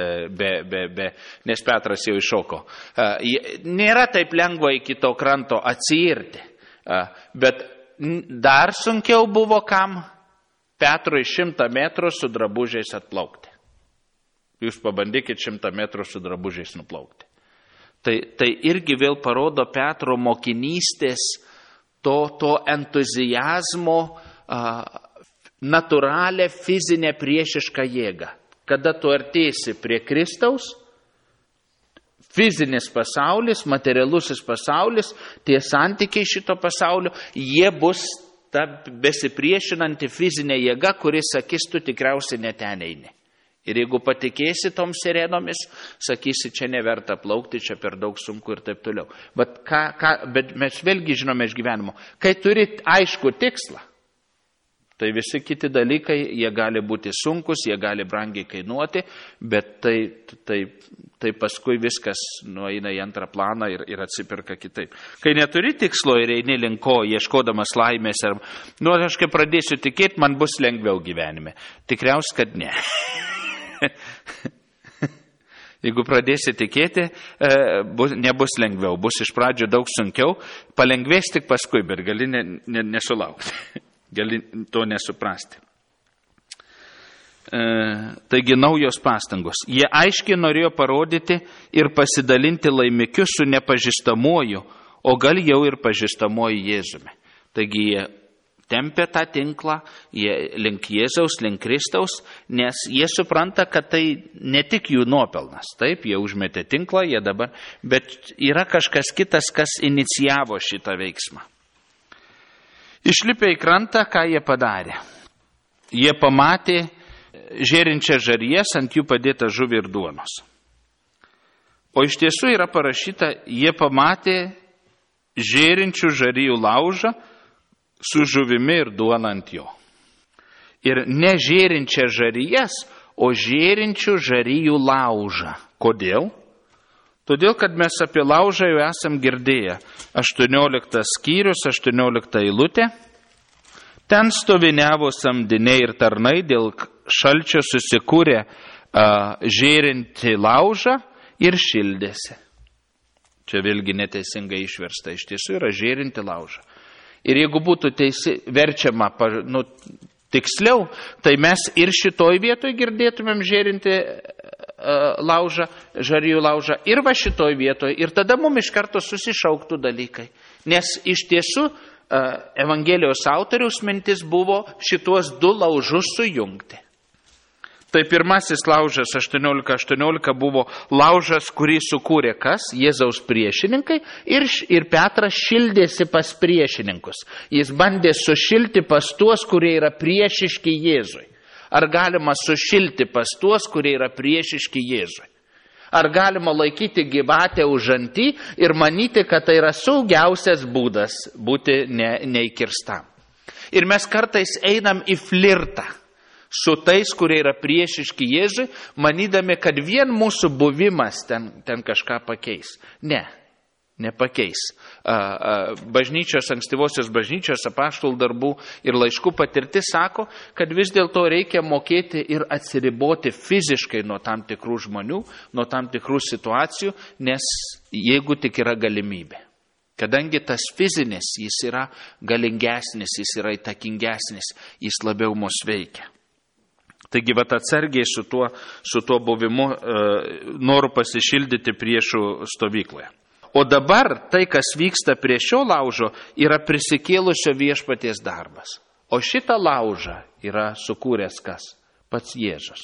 nes Petras jau iššoko. Nėra taip lengva iki to kranto atsiirti, bet dar sunkiau buvo kam Petrui 100 metrų su drabužiais atplaukti. Jūs pabandykit 100 metrų su drabužiais nuplaukti. Tai irgi vėl parodo Petro mokinystės, to entuzijazmo, natūralią fizinę priešišką jėgą. Kada tu artėsi prie Kristaus, fizinis pasaulis, materialusis pasaulis, tie santykiai šito pasaulio, jie bus ta besipriešinanti fizinė jėga, kuris sakys, tu tikriausiai ne ten eini. Ir jeigu patikėsi tom sirenomis, sakysi, čia neverta plaukti, čia per daug sunku ir taip toliau. Bet mes vėlgi žinome iš gyvenimo, kai turi aišku tikslą, Tai visi kiti dalykai, jie gali būti sunkus, jie gali brangiai kainuoti, bet tai paskui viskas nueina į antrą planą ir atsipirka kitaip. Kai neturi tikslo ir eini link ko, ieškodamas laimės, aš kai pradėsiu tikėti, man bus lengviau gyvenime. Tikriausiai, kad ne. Jeigu pradėsi tikėti, nebus lengviau, bus iš pradžio daug sunkiau, palengvės tik paskui, bet gali nesulaukti. Gali to nesuprasti. Taigi naujos pastangos. Jie aiškiai norėjo parodyti ir pasidalinti laimikiu su nepažįstamuoju, o gal jau ir pažįstamuoju Jėzumi. Taigi jie tempė tą tinklą link Jėzaus, link Kristaus, nes jie supranta, kad tai ne tik jų nuopelnas. Taip, jie užmetė tinklą, bet yra kažkas kitas, kas inicijavo šitą veiksmą. Išlipę į krantą, ką jie padarė? Jie pamatė žėrinčią žarijas, ant jų padėta žuvį ir duonos. O iš tiesų yra parašyta, jie pamatė žėrinčių žarijų laužą su žuvimi ir duona ant jo. Ir ne žėrinčią žarijas, o žėrinčių žarijų laužą. Kodėl? Todėl, kad mes apie laužą jau esam girdėję. 18 skyrius, 18 eilutė. Ten stoviniavo samdiniai ir tarnai, dėl šalčio susikūrė žėrinti laužą ir šildėsi. Čia vėlgi neteisingai išversta, iš tiesų yra žėrinti laužą. Ir jeigu būtų verčiama tiksliau, tai mes ir šitoj vietoj girdėtumėm žėrinti laužą, žarijų laužą, ir va šitoj vietoj, ir tada mums iš karto susišauktų dalykai. Nes iš tiesų Evangelijos autoriaus mintis buvo šitos du laužus sujungti. Tai pirmasis laužas 18:18 buvo laužas, kurį sukūrė kas? Jėzaus priešininkai ir Petras šildėsi pas priešininkus. Jis bandė sušilti pas tuos, kurie yra priešiški Jėzui. Ar galima sušilti pas tuos, kurie yra priešiški Jėzui? Ar galima laikyti gyvatę užantį ir manyti, kad tai yra saugiausias būdas būti neįkirstam? Ir mes kartais einam į flirtą su tais, kurie yra priešiški Jėzui, manydami, kad vien mūsų buvimas ten kažką pakeis. Ne, nepakeis. Bažnyčios, ankstyvosios bažnyčios, apaštalų darbų ir laiškų patirtis sako, kad vis dėlto reikia mokėti ir atsiriboti fiziškai nuo tam tikrų žmonių, nuo tam tikrų situacijų, nes jeigu tik yra galimybė. Kadangi tas fizinis, jis yra galingesnis, jis yra įtakingesnis, jis labiau mus veikia. Taigi, atsargiai su tuo buvimu noriu pasišildyti priešų stovykloje. O dabar tai, kas vyksta prie šio laužo, yra prisikėlusio viešpaties darbas. O šitą laužą yra sukūręs kas? Pats Jėzus.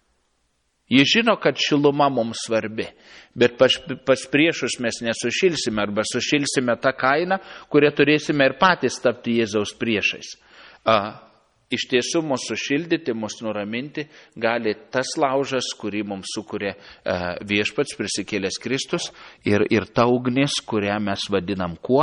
Jis žino, kad šiluma mums svarbi, bet pas priešus mes nesušilsime arba sušilsime tą kainą, kurią turėsime ir patys tapti Jėzaus priešais. Iš tiesų mūsų sušildyti, mūsų nuraminti gali tas laužas, kurį mums sukūrė viešpats prisikėlęs Kristus ir ta ugnis, kurią mes vadinam kuo?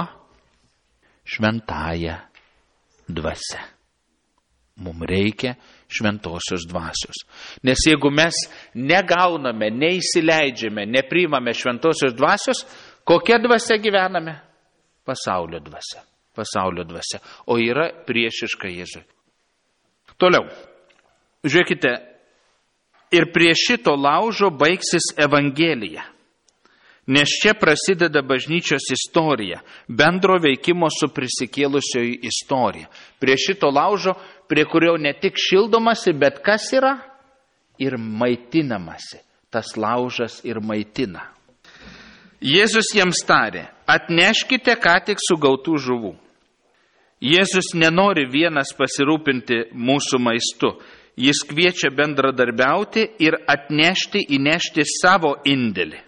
Šventąja dvasia. Mums reikia šventosios dvasios. Nes jeigu mes negauname, neįsileidžiame, nepriimame šventosios dvasios, kokia dvasia gyvename? Pasaulio dvasia. Pasaulio dvasia. O yra priešiška Jėzui. Toliau, žiūrėkite, ir prie šito laužo baigsis Evangelija, nes čia prasideda bažnyčios istorija, bendro veikimo su prisikėlusioju istorija. Prie šito laužo, prie kurio ne tik šildomasi, bet kas yra? Ir maitinamasi. Tas laužas ir maitina. Jėzus jiems tarė, atneškite ką tik sugautų žuvų. Jėzus nenori vienas pasirūpinti mūsų maistu. Jis kviečia bendradarbiauti ir įnešti savo indėlį.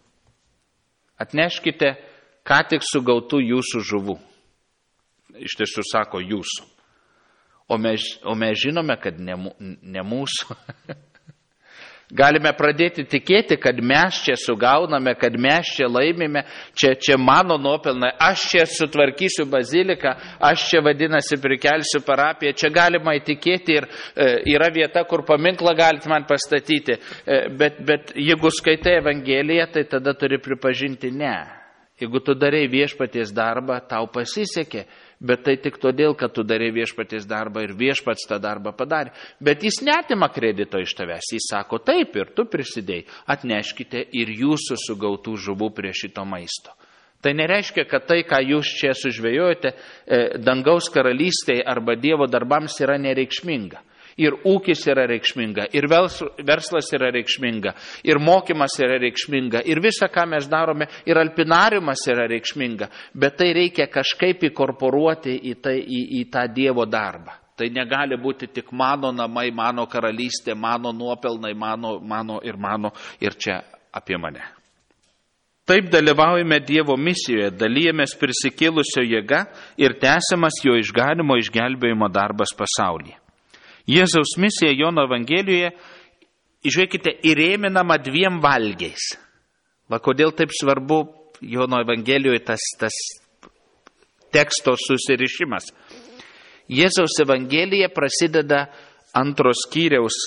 Atneškite ką tik sugautų jūsų žuvų. Iš tiesų sako jūsų. O mes žinome, kad ne mūsų. Galime pradėti tikėti, kad mes čia sugauname, kad mes čia laimime, čia mano nuopelnai, aš čia sutvarkysiu baziliką, aš čia vadinasi prikelsiu parapiją, čia galima įtikėti ir yra vieta, kur paminklą galite man pastatyti, bet jeigu skaitai Evangeliją, tai tada turi pripažinti ne. Jeigu tu darai viešpaties darbą, tau pasisekė, bet tai tik todėl, kad tu darai viešpaties darbą ir viešpats tą darbą padarė. Bet jis neatima kredito iš tavęs, jis sako taip ir tu prisidėjai, atneškite ir jūsų sugautų žuvų prie šito maisto. Tai nereiškia, kad tai, ką jūs čia sužvejojate, dangaus karalystėje arba Dievo darbams yra nereikšminga. Ir ūkis yra reikšminga, ir verslas yra reikšminga, ir mokymas yra reikšminga, ir visa, ką mes darome, ir alpinariumas yra reikšminga, bet tai reikia kažkaip įkorporuoti į tą Dievo darbą. Tai negali būti tik mano namai, mano karalystė, mano nuopelnai, mano ir čia apie mane. Taip dalyvaujame Dievo misijoje, dalyjamės prisikėlusio jėga ir tęsiamas jo išganimo išgelbėjimo darbas pasaulyje. Jėzaus misija Jono Evangelijoje, žiūrėkite, įrėminama 2 valgiais. Va kodėl taip svarbu Jono Evangelijoje tas teksto susirišimas. Jėzaus Evangelija prasideda antros skyriaus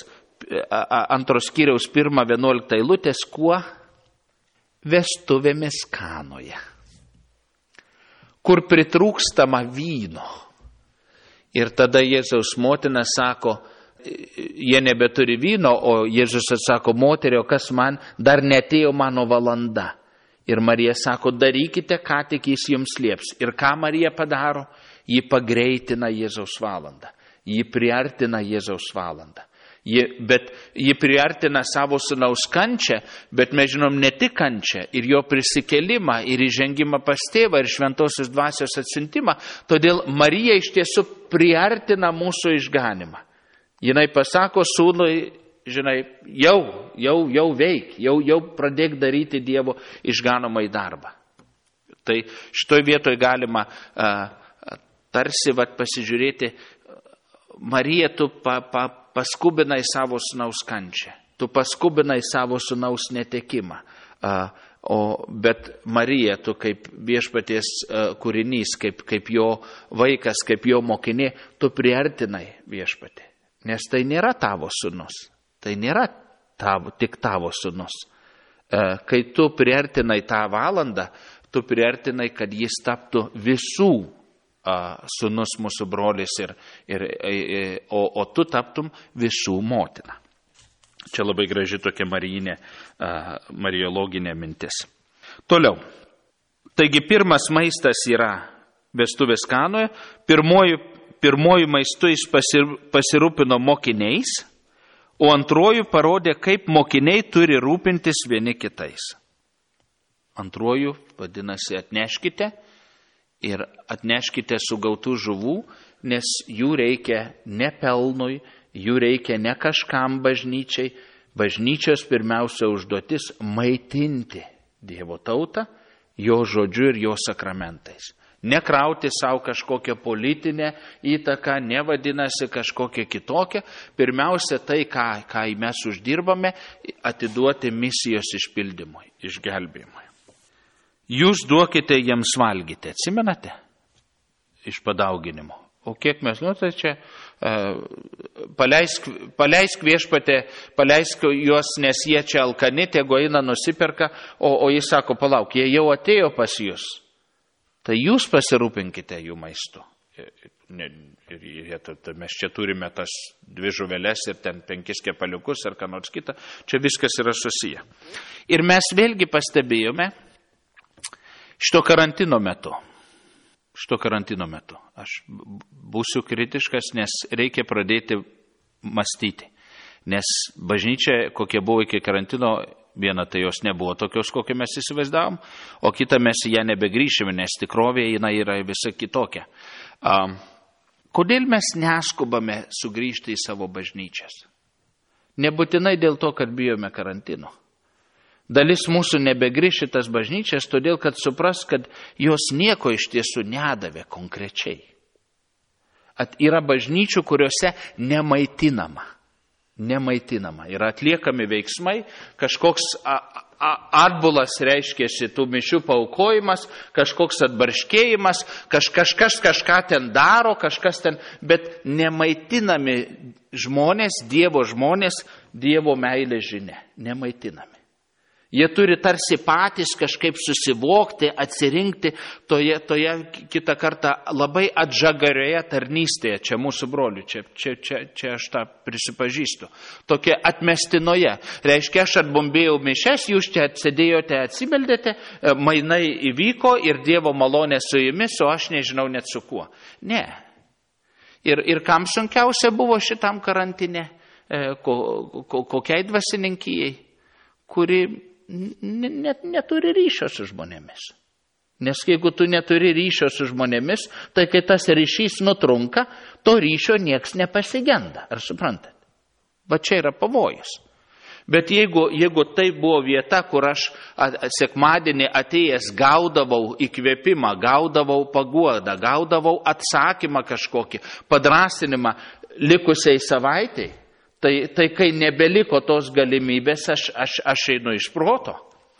1:11 eilutės, kuo? Vestuvėmis Kanoje, kur pritrūkstama vyno. Ir tada Jėzaus motina sako, jie nebeturi vyno, o Jėzus atsako, moterio, kas man, dar netėjo mano valanda. Ir Marija sako, darykite, ką tik jis jums lieps. Ir ką Marija padaro? Ji pagreitina Jėzaus valandą. Ji priartina Jėzaus valandą. Bet ji priartina savo sūnaus kančią, bet mes žinom ne tik kančią, ir jo prisikelimą, ir įžengimą pas tėvą, ir šventosios dvasios atsiuntimą. Todėl Marija iš tiesų priartina mūsų išganimą. Jinai pasako sūnui, žinai, jau veik, jau pradėk daryti Dievo išganomąjį darbą. Tai šitoj vietoj galima tarsi pasižiūrėti, Marija, tu paskubinai savo sūnaus kančią, tu paskubinai savo sūnaus netekimą, bet Marija, tu kaip viešpaties kūrinys, kaip jo vaikas, kaip jo mokinė, tu priartinai viešpatį, nes tai nėra tavo sūnus, tai nėra tik tavo sūnus. Kai tu priartinai tą valandą, tu priartinai, kad jis taptų visų sūnus mūsų brolis, o tu taptum visų motina. Čia labai graži tokia mariologinė mintis. Toliau. Taigi pirmas maistas yra vestuvės Kanoje. Pirmoju maistu jis pasirūpino mokiniais, o antruoju parodė, kaip mokiniai turi rūpintis vieni kitais. Antruoju vadinasi atneškite. Ir atneškite sugautų žuvų, nes jų reikia ne pelnui, jų reikia ne kažkam bažnyčiai. Bažnyčios pirmiausia užduotis maitinti Dievo tautą, jo žodžiu ir jo sakramentais. Nekrauti savo kažkokią politinę įtaką, nevadinasi kažkokią kitokią. Pirmiausia tai, ką mes uždirbame, atiduoti misijos išpildymui, išgelbėjimui. Jūs duokite jiems valgyti, atsimenate? Iš padauginimo. O kiek mes, tai čia paleisk viešpatė, paleisk juos, nes jie čia alkani, tegu eina nusiperka, o jis sako, palauk, jie jau atėjo pas jūs. Tai jūs pasirūpinkite jų maistu. Mes čia turime tas 2 žuveles ir ten 5 kepaliukus ar ką nors kitą. Čia viskas yra susiję. Ir mes vėlgi pastebėjome, šito karantino metu, aš būsiu kritiškas, nes reikia pradėti mąstyti. Nes bažnyčia, kokia buvo iki karantino, viena tai jos nebuvo tokios, kokią mes įsivaizdavom, o kita mes į ją nebegrįšime, nes tikrovė jinai yra visa kitokia. Kodėl mes neskubame sugrįžti į savo bažnyčias? Nebūtinai dėl to, kad bijome karantino. Dalis mūsų nebegrįš į tas bažnyčias, todėl kad supras, kad jos nieko iš tiesų nedavė konkrečiai. Yra bažnyčių, kuriuose nemaitinama. nemaitinama. Yra atliekami veiksmai, kažkoks atbulas reiškėsi tų mišių paaukojimas, kažkoks atbarškėjimas, kažkas kažką ten daro, kažkas ten, bet nemaitinami žmonės, Dievo meilės žinia, nemaitinami. Jie turi tarsi patys kažkaip susivokti, atsirinkti toje kitą kartą labai atžagarioje tarnystėje, čia mūsų brolių, čia aš tą prisipažįstu, tokia atmestinoje. Reiškia, aš atbombėjau mišes, jūs čia atsėdėjote, atsimeldėte, mainai įvyko ir Dievo malonė su jumis, o aš nežinau net su kuo. Ne. Ir kam sunkiausia buvo šitam karantine, kokiai dvasininkijai, kuri neturi ryšio su žmonėmis. Nes jeigu tu neturi ryšio su žmonėmis, tai kai tas ryšys nutrunka, to ryšio nieks nepasigenda. Ar suprantat? Va čia yra pavojus. Bet jeigu tai buvo vieta, kur aš sekmadienį atėjęs gaudavau įkvėpimą, gaudavau paguodą, gaudavau atsakymą kažkokį, padrasinimą likusiai savaitai, tai kai nebeliko tos galimybės, aš einu iš proto.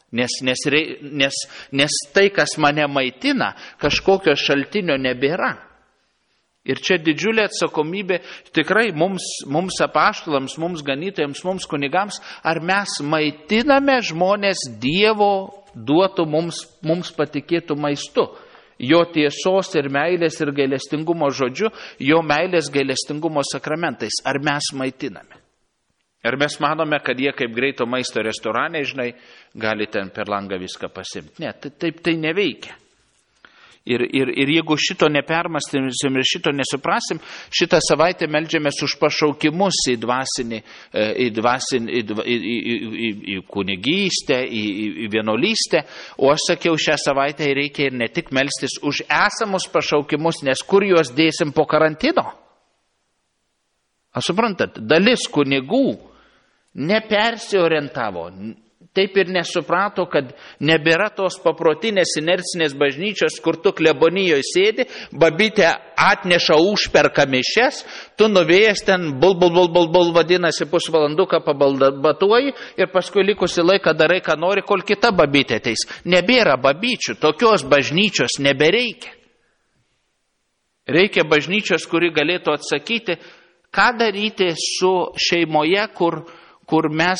Nes tai, kas mane maitina, kažkokio šaltinio nebėra. Ir čia didžiulė atsakomybė tikrai mums apaštalams, mums ganytojams, mums kunigams, ar mes maitiname žmonės Dievo duotų mums patikėtų maistu. Jo tiesos ir meilės ir gailestingumo žodžiu, jo meilės gailestingumo sakramentais. Ar mes maitiname? Ar mes manome, kad jie kaip greito maisto restorane, žinai, gali ten per langą viską pasimti? Ne, taip tai neveikia. Ir jeigu šito nepermąstysim ir šito nesuprasim, šitą savaitę meldžiamės už pašaukimus į kunigystę, į vienuolystę, o aš sakiau, šią savaitę reikia ir ne tik melstis už esamus pašaukimus, nes kur juos dėsim po karantino? Aš suprantat, dalis kunigų nepersiorientavo, taip ir nesuprato, kad nebėra tos paprotinės inercinės bažnyčios, kur tu klebonijoje sėdi, babytė atneša užperka mišias, tu nuvėjęs ten bul, vadinasi, pusvalanduką pabaldatuoji ir paskui likusi laiką darai, ką nori, kol kita babytė ateis. Nebėra babyčių, tokios bažnyčios nebereikia. Reikia bažnyčios, kuri galėtų atsakyti, ką daryti su šeimoje, kur mes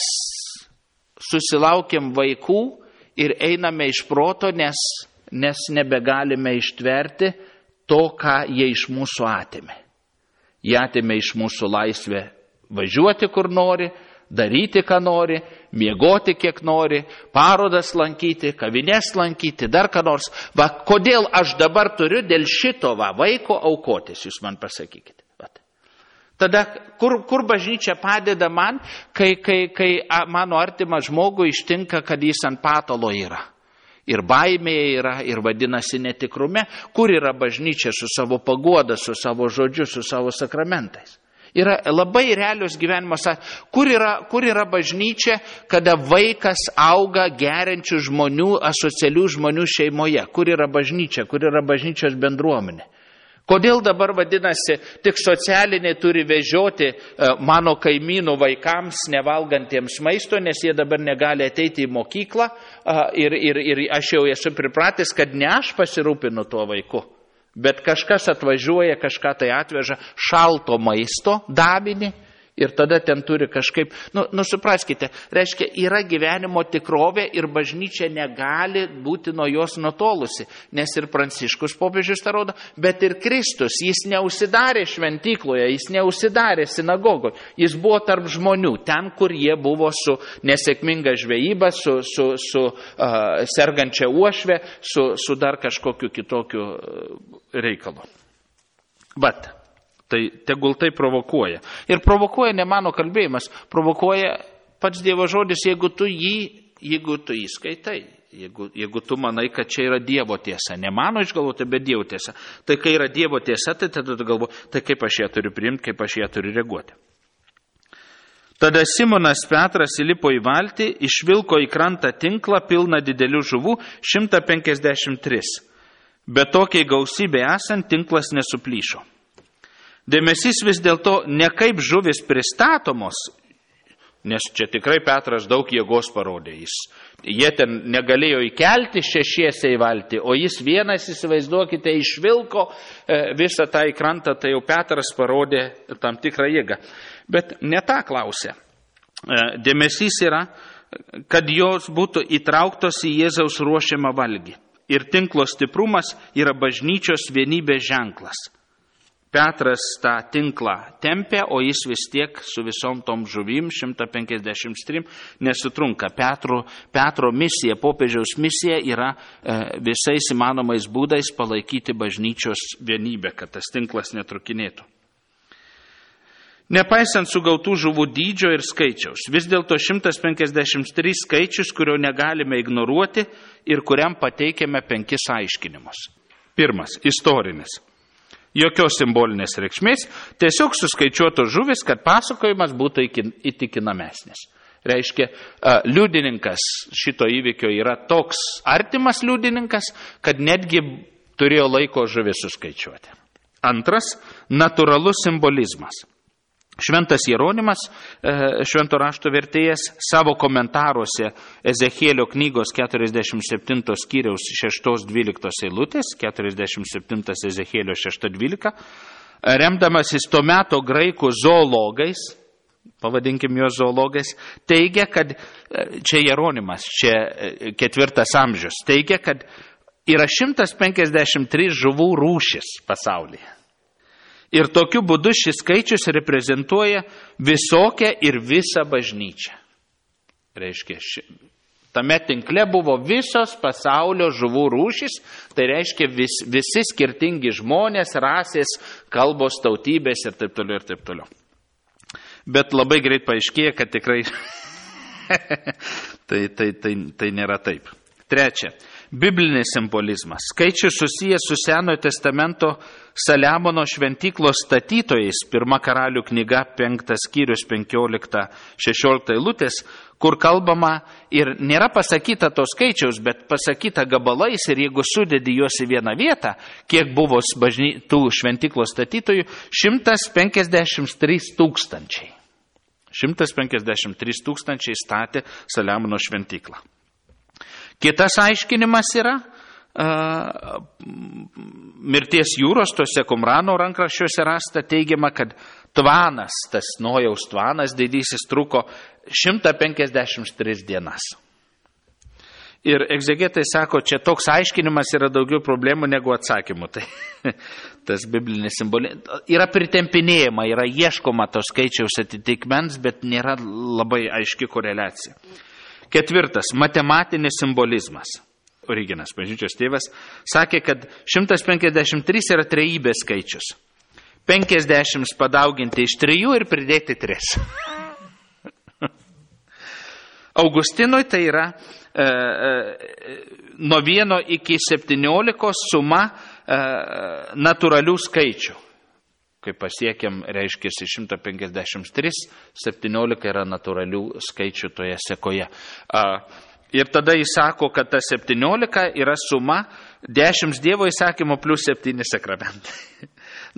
susilaukiam vaikų ir einame iš proto, nes nebegalime ištverti to, ką jie iš mūsų atėmė. Jie atėmė iš mūsų laisvę važiuoti, kur nori, daryti, ką nori, miegoti, kiek nori, parodas lankyti, kavinės lankyti, dar ką nors. Va, kodėl aš dabar turiu dėl šito vaiko aukotis, jūs man pasakykite. Tada, kur bažnyčia padeda man, kai mano artimą žmogų ištinka, kad jis ant patalo yra. Ir baimėje yra, ir vadinasi netikrume, kur yra bažnyčia su savo paguoda, su savo žodžiu, su savo sakramentais. Yra labai realios gyvenimo sąlygos. Kur yra bažnyčia, kada vaikas auga geriančių žmonių, asocialių žmonių šeimoje? Kur yra bažnyčia, kur yra bažnyčios bendruomenė? Kodėl dabar vadinasi, tik socialiniai turi vežioti mano kaimynų vaikams nevalgantiems maisto, nes jie dabar negali ateiti į mokyklą ir aš jau esu pripratęs, kad ne aš pasirūpinu tuo vaiku, bet kažkas atvažiuoja, kažką tai atveža šalto maisto davinį ir tada ten turi kažkaip, supraskite, reiškia, yra gyvenimo tikrovė ir bažnyčia negali būti nuo jos nutolusi, nes ir Pranciškus popiežius tą rodo, bet ir Kristus, jis neužsidarė šventykloje, jis neužsidarė sinagogoje, jis buvo tarp žmonių, ten, kur jie buvo su nesėkminga žvejyba, su sergančia uošve, su dar kažkokiu kitokiu reikalu. Bet tai tegul tai provokuoja. Ir provokuoja ne mano kalbėjimas, provokuoja pats Dievo žodis, jeigu tu jį skaitai, jeigu tu manai, kad čia yra Dievo tiesa, ne mano išgalvota, bet Dievo tiesa. Tai kai yra Dievo tiesa, tai tada tu galvoji, tai kaip aš ją turiu priimti, kaip aš ją turiu reaguoti. Tada Simonas Petras įlipo į valtį, išvilko į krantą tinklą pilną didelių žuvų, 153. Bet tokiai gausybė esant, tinklas nesuplyšo. Dėmesys vis dėlto ne kaip žuvis pristatomos nes čia tikrai Petras daug jėgos parodė. Jie ten negalėjo įkelti šešiese į valtį, o jis vienas, įsivaizduokite, išvilko visą tą į krantą, tai jau Petras parodė tam tikrą jėgą. Bet ne tą klausė. Dėmesys yra, kad jos būtų įtrauktos į Jėzaus ruošiamą valgį. Ir tinklo stiprumas yra bažnyčios vienybės ženklas. Petras tą tinklą tempė, o jis vis tiek su visom tom žuvim, 153, nesutrunka. Petro misija, popiežiaus misija yra visais įmanomais būdais palaikyti bažnyčios vienybę, kad tas tinklas netrukinėtų. Nepaisant sugautų žuvų dydžio ir skaičiaus, vis dėlto 153 skaičius, kurio negalime ignoruoti ir kuriam pateikėme 5 aiškinimus. Pirmas, istorinis. Jokios simbolinės reikšmės, tiesiog suskaičiuotos žuvis, kad pasakojimas būtų įtikinamesnis. Reiškia, liudininkas šito įvykio yra toks artimas liudininkas, kad netgi turėjo laiko žuvis suskaičiuoti. Antras, natūralus simbolizmas. Šventas Jeronimas, švento rašto vertėjas, savo komentaruose Ezechielio knygos 47 skyriaus 6-12 eilutės, 47 Ezechielio 6-12, remdamasis to meto graikų zoologais, pavadinkim juos zoologais, teigia, kad čia Jeronimas, čia 4 amžius, teigia, kad yra 153 žuvų rūšis pasaulyje. Ir tokiu būdu šis skaičius reprezentuoja visokią ir visą bažnyčią. Reiškia, tame tinkle buvo visos pasaulio žuvų rūšis, tai reiškia visi skirtingi žmonės, rasės, kalbos, tautybės ir taip toliau ir taip toliau. Bet labai greit paaiškėja, kad tikrai tai nėra taip. Trečia, biblinis simbolizmas. Skaičius susijęs su Senojo testamento Saliamono šventyklos statytojais, 1 Karalių knyga 5 skyrius 15-16 eilutės, kur kalbama ir nėra pasakyta to skaičiaus, bet pasakyta gabalais ir jeigu sudedi juos į vieną vietą, kiek buvo tų šventyklos statytojų, 153 tūkstančiai. 153 tūkstančiai statė Saliamono šventyklą. Kitas aiškinimas yra mirties jūros, tose Kumrano rankraščiuose rasta teigiama, kad tvanas, tas Nojaus tvanas didysis, truko 153 dienas. Ir egzegetai sako, čia toks aiškinimas yra daugiau problemų negu atsakymų. Tai tas biblinis simbolis yra pritempinėjama, yra ieškoma to skaičiaus atitikmens, bet nėra labai aiški koreliacija. Ketvirtas, matematinis simbolizmas. Origenas, bažnyčios tėvas, sakė, kad 153 yra trejybės skaičius. 50 padauginti iš 3 ir pridėti 3. Augustinui tai yra nuo 1 iki 17 suma natūralių skaičių. Kai pasiekėm, reiškia 153, 17 yra natūralių skaičių toje sekoje. Ir tada jis sako, kad ta 17 yra suma 10 Dievo įsakymų plus 7 sakramentai.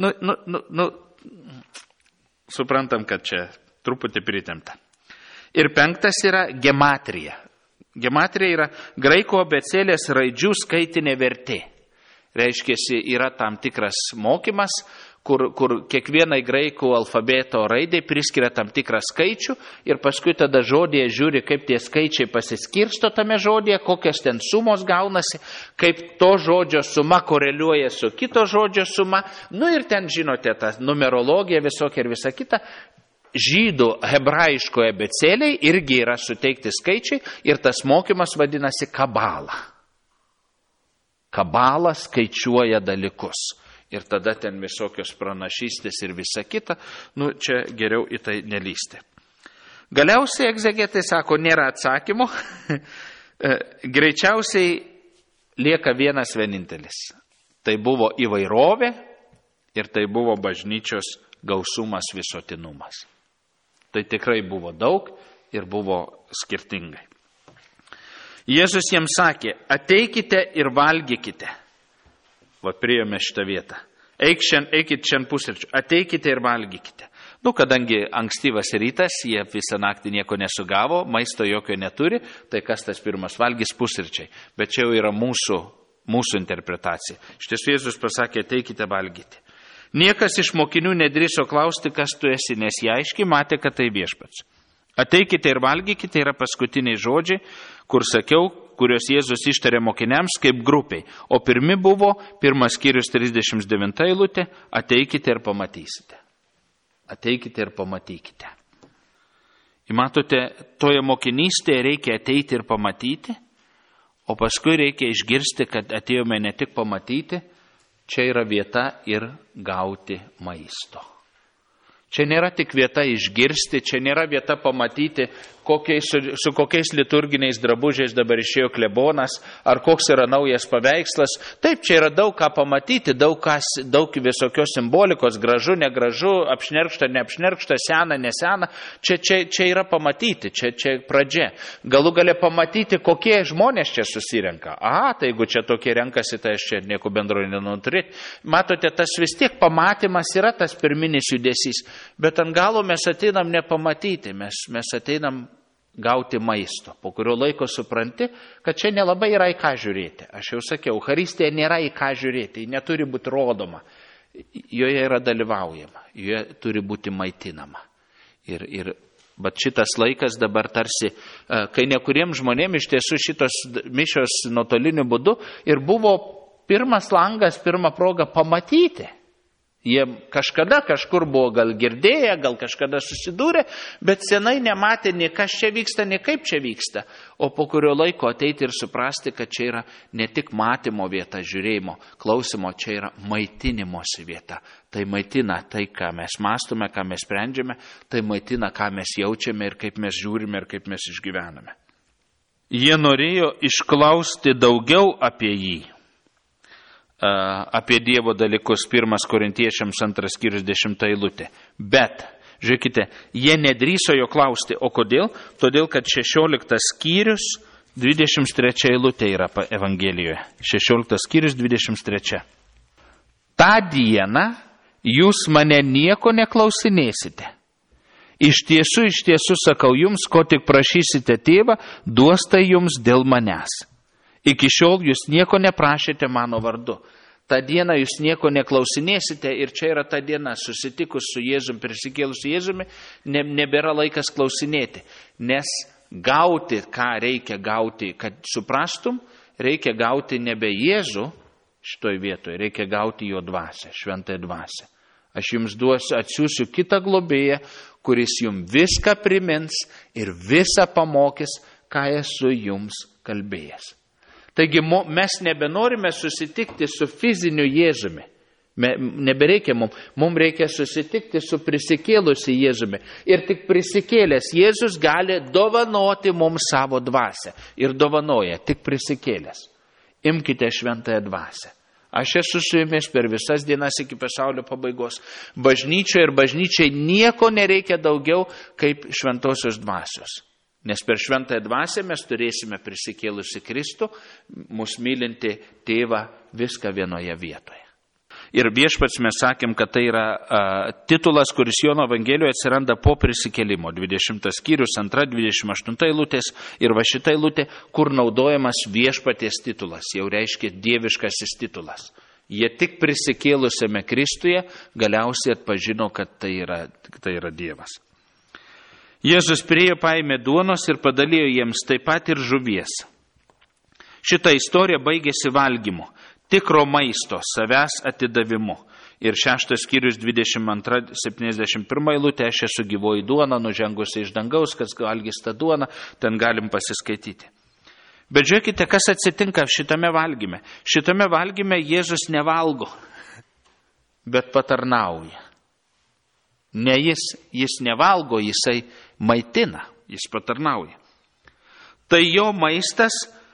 Suprantam, kad čia truputį pritempta. Ir 5 yra gematrija. Gematrija yra graikų abėcėlės raidžių skaitinė vertė. Reiškia, yra tam tikras mokymas, kur kiekvienai graikų alfabeto raidai priskiria tam tikrą skaičių ir paskui tada žodėje žiūri, kaip tie skaičiai pasiskirsto tame žodėje, kokios ten sumos gaunasi, kaip to žodžio suma koreliuoja su kito žodžio suma. Ir ten, žinote, ta numerologija visokia ir visa kita. Žydų hebrajiškoje abėcėlėje irgi yra suteikti skaičiai ir tas mokymas vadinasi kabala. Kabala skaičiuoja dalykus. Ir tada ten visokios pranašystės ir visa kita, čia geriau į tai nelysti. Galiausiai egzegetai sako, nėra atsakymų, greičiausiai lieka vienas vienintelis. Tai buvo įvairovė ir tai buvo bažnyčios gausumas, visotinumas. Tai tikrai buvo daug ir buvo skirtingai. Jėzus jiems sakė, ateikite ir valgykite. Va, priėjome šitą vietą. Eikit šiandien pusryčių, ateikite ir valgykite. Kadangi ankstyvas rytas, jie visą naktį nieko nesugavo, maisto jokio neturi, tai kas tas pirmas valgys? Pusryčiai. Bet čia jau yra mūsų interpretacija. Iš tiesų Jėzus pasakė, ateikite valgyti. Niekas iš mokinių nedrįso klausti, kas tu esi, nes jie aiškiai matė, kad tai Viešpats. Ateikite ir valgykite yra paskutiniai žodžiai, kur sakiau, kurios Jėzus ištarė mokiniams kaip grupiai. O pirmi buvo, 1 skyrius 39 eilutė, ateikite ir pamatysite. Ateikite ir pamatykite. Ir matote, toje mokinystėje reikia ateiti ir pamatyti, o paskui reikia išgirsti, kad atėjome ne tik pamatyti, čia yra vieta ir gauti maisto. Čia nėra tik vieta išgirsti, čia nėra vieta pamatyti, su kokiais liturginiais drabužiais dabar išėjo klebonas, ar koks yra naujas paveikslas. Taip, čia yra daug ką pamatyti, daug visokios simbolikos, gražu, negražu, apšnerkšta, neapšnerkšta, sena, nesena. Čia yra pamatyti, čia pradžia. Galų gale pamatyti, kokie žmonės čia susirenka. Tai jeigu čia tokie renkasi, tai aš čia nieko bendro nenuturiu. Matote, tas vis tiek pamatymas yra tas pirminis judesys. Bet ant galo mes ateinam nepamatyti, mes ateinam gauti maisto, po kurio laiko supranti, kad čia nelabai yra į ką žiūrėti. Aš jau sakiau, Eucharistija nėra į ką žiūrėti, ji neturi būti rodoma, joje yra dalyvaujama, joje turi būti maitinama. Bet šitas laikas dabar tarsi, kai nekuriems žmonėms iš tiesų šitos mišios nuotoliniu būdu ir buvo pirmas langas, pirma proga pamatyti. Jie kažkada kažkur buvo gal girdėję, gal kažkada susidūrė, bet senai nematė nei kas čia vyksta, nei kaip čia vyksta. O po kurio laiko ateiti ir suprasti, kad čia yra ne tik matymo vieta, žiūrėjimo, klausimo, čia yra maitinimosi vieta. Tai maitina tai, ką mes mąstome, ką mes sprendžiame, tai maitina, ką mes jaučiame ir kaip mes žiūrime ir kaip mes išgyvename. Jie norėjo išklausti daugiau apie jį. Apie Dievo dalykus 1 Korintiečiams 2 skyrius 10 eilutė. Bet, žiūrėkite, jie nedrįso jo klausti. O kodėl? Todėl, kad 16 skyrius 23 eilutė yra Evangelijoje. 16 skyrius 23. Ta dieną jūs mane nieko neklausinėsite. Iš tiesų sakau jums, ko tik prašysite tėvą, duos tai jums dėl manęs. Iki šiol jūs nieko neprašėte mano vardu. Ta diena jūs nieko neklausinėsite ir čia yra ta diena, susitikus su Jėzumi, prisikėlus su Jėzumi, nebėra laikas klausinėti. Nes gauti, ką reikia gauti, kad suprastum, reikia gauti nebe Jėzų šitoj vietoje, reikia gauti jo dvasią, šventąją dvasią. Aš jums atsiųsiu kitą globėją, kuris jums viską primins ir visą pamokys, ką esu jums kalbėjęs. Taigi mes nebenorime susitikti su fiziniu Jėzumi. Nebereikia mums reikia susitikti su prisikėlusiu Jėzumi. Ir tik prisikėlęs Jėzus gali dovanoti mums savo dvasią. Ir dovanoja tik prisikėlęs. Imkite šventąją dvasią. Aš esu su jumis per visas dienas iki pasaulio pabaigos. Bažnyčioje ir bažnyčiai nieko nereikia daugiau kaip šventosios dvasios. Nes per šventąją dvasią mes turėsime prisikėlusi Kristų, mūsų mylinti tėvą viską vienoje vietoje. Ir Viešpats mes sakėm, kad tai yra titulas, kuris Jono Evangelijoje atsiranda po prisikėlimo. 20 skyrius, 2-28 eilutės ir va šita eilutė, kur naudojamas Viešpaties titulas, jau reiškia dieviškasis titulas. Jie tik prisikėlusiame Kristuje galiausiai atpažino, kad tai yra Dievas. Jėzus priėjo, paėmė duonos ir padalijo jiems taip pat ir žuvies. Šita istorija baigėsi valgymu, tikro maisto, savęs atidavimu. Ir 6 skyrius 22-71 eilutė, aš esu gyvoji duona, nužengusi iš dangaus, kas valgys tą duoną, ten galim pasiskaityti. Bet žiūrėkite, kas atsitinka šitame valgyme. Šitame valgyme Jėzus nevalgo, bet patarnauja. Ne jis nevalgo, jisai maitina, jis patarnauja. Tai jo maistas,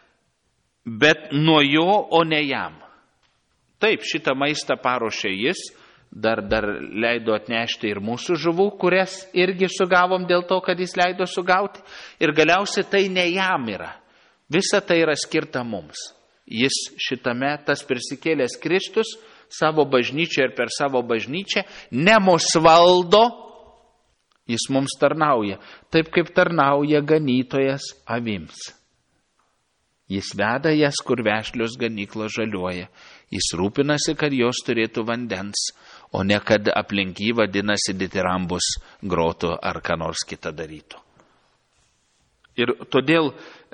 bet nuo jo, o ne jam. Taip, šitą maistą paruošė jis, dar leido atnešti ir mūsų žuvų, kurias irgi sugavom dėl to, kad jis leido sugauti. Ir galiausiai tai ne jam yra. Visa tai yra skirta mums. Jis šitame, tas prisikėlęs Kristus, savo bažnyčią ir per savo bažnyčią ne mus valdo, Jis mums tarnauja, taip kaip tarnauja ganytojas avims. Jis veda jas, kur vešlios ganyklos žaliuoja. Jis rūpinasi, kad jos turėtų vandens, o ne kad aplink jį vadinasi ditirambus grotų ar ką nors kitą darytų. Ir todėl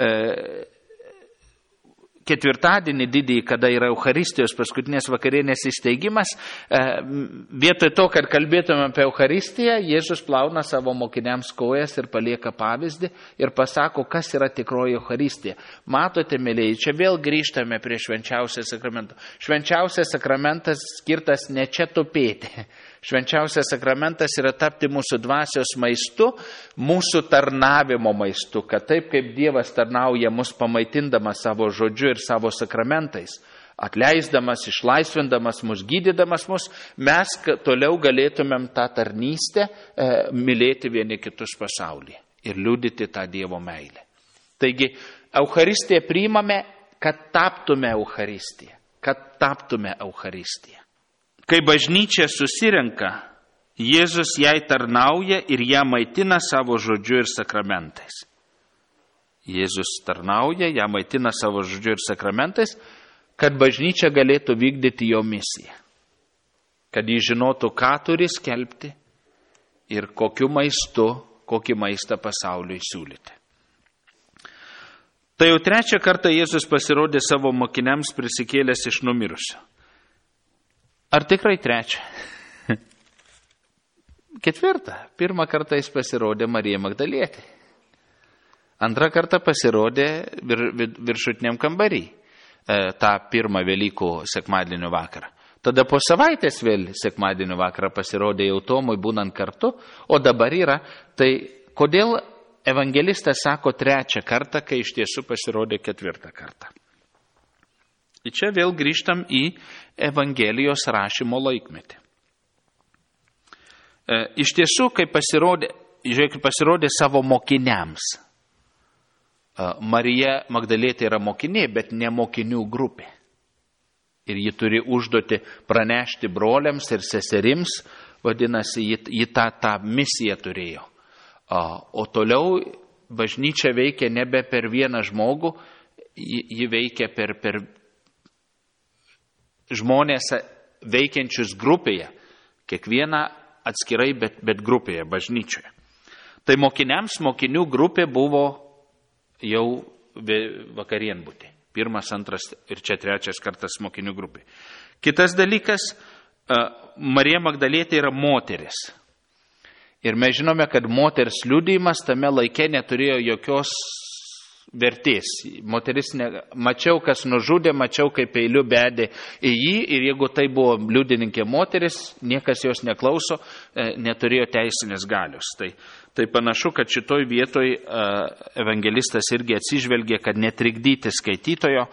ketvirtadienį didįjį, kada yra Eucharistijos paskutinės vakarienės įsteigimas, vietoj to, kad kalbėtume apie Eucharistiją, Jėzus plauna savo mokiniams kojas ir palieka pavyzdį ir pasako, kas yra tikroji Eucharistija. Matote, mėlyje, čia vėl grįžtame prie švenčiausio sakramento. Švenčiausias sakramentas skirtas ne čia tupėti. Švenčiausias sakramentas yra tapti mūsų dvasios maistu, mūsų tarnavimo maistu, kad taip kaip Dievas tarnauja mus pamaitindamas savo žodžiu ir savo sakramentais, atleisdamas, išlaisvindamas mus, gydydamas mus, mes toliau galėtumėm tą tarnystę mylėti vieni kitus pasaulyje ir liudyti tą Dievo meilę. Taigi, Eucharistiją priimame, kad taptume Eucharistiją. Kai bažnyčia susirenka, Jėzus jai tarnauja ir ją maitina savo žodžiu ir sakramentais. Jėzus tarnauja, ją maitina savo žodžiu ir sakramentais, kad bažnyčia galėtų vykdyti jo misiją. Kad jį žinotų, ką turi skelbti ir kokiu maistu, kokį maistą pasauliui siūlyti. Tai jau trečią kartą Jėzus pasirodė savo mokiniams prisikėlęs iš numirusio. Ar tikrai trečią? Ketvirtą. Pirmą kartą jis pasirodė Marijai Magdalietei. Antrą kartą pasirodė viršutiniam kambarį, tą pirmą Velykų sekmadienio vakarą. Tada po savaitės vėl sekmadienio vakarą pasirodė jau Tomui būnant kartu, o dabar yra. Tai kodėl evangelistas sako trečią kartą, kai iš tiesų pasirodė ketvirtą kartą? Ir čia vėl grįžtam į Evangelijos rašymo laikmetį. Iš tiesų, kai pasirodė savo mokiniams, Marija Magdalietė yra mokinė, bet ne mokinių grupė. Ir ji turi užduoti pranešti broliams ir seserims, vadinasi, ji tą misiją turėjo. O toliau bažnyčia veikia nebe per vieną žmogų, ji veikia per žmonės veikiančius grupėje, kiekvieną atskirai, bet grupėje, bažnyčioje. Tai mokinių grupė buvo jau vakarienbutė. Pirmas, antras ir čia trečias kartas mokinių grupė. Kitas dalykas, Marija Magdalietė yra moteris. Ir mes žinome, kad moters liudijimas tame laike neturėjo jokios vertės. Moteris, mačiau, kas nužudė, mačiau, kaip peiliu bedė į jį, ir jeigu tai buvo liudininkė moteris, niekas jos neklauso, neturėjo teisinės galios. Tai panašu, kad šitoj vietoj evangelistas irgi atsižvelgė, kad netrikdyti skaitytojo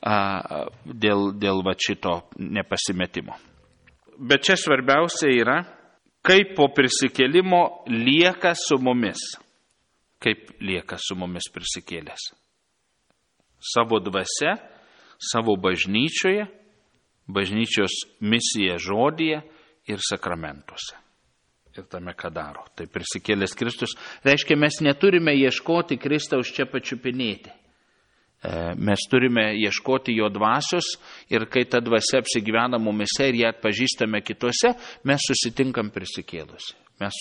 dėl šito nepasimetimo. Bet čia svarbiausia yra, kaip po prisikėlimo lieka su mumis. Kaip lieka su mumis prisikėlęs. Savo dvasia, savo bažnyčioje, bažnyčios misija žodyje ir sakramentuose. Ir tame, ką daro. Tai prisikėlęs Kristus. Reiškia, mes neturime ieškoti Kristaus čia pačiupinėti. Mes turime ieškoti jo dvasios ir kai ta dvasia apsigyvena mumise ir ją atpažįstame kitose, mes susitinkam prisikėlusi.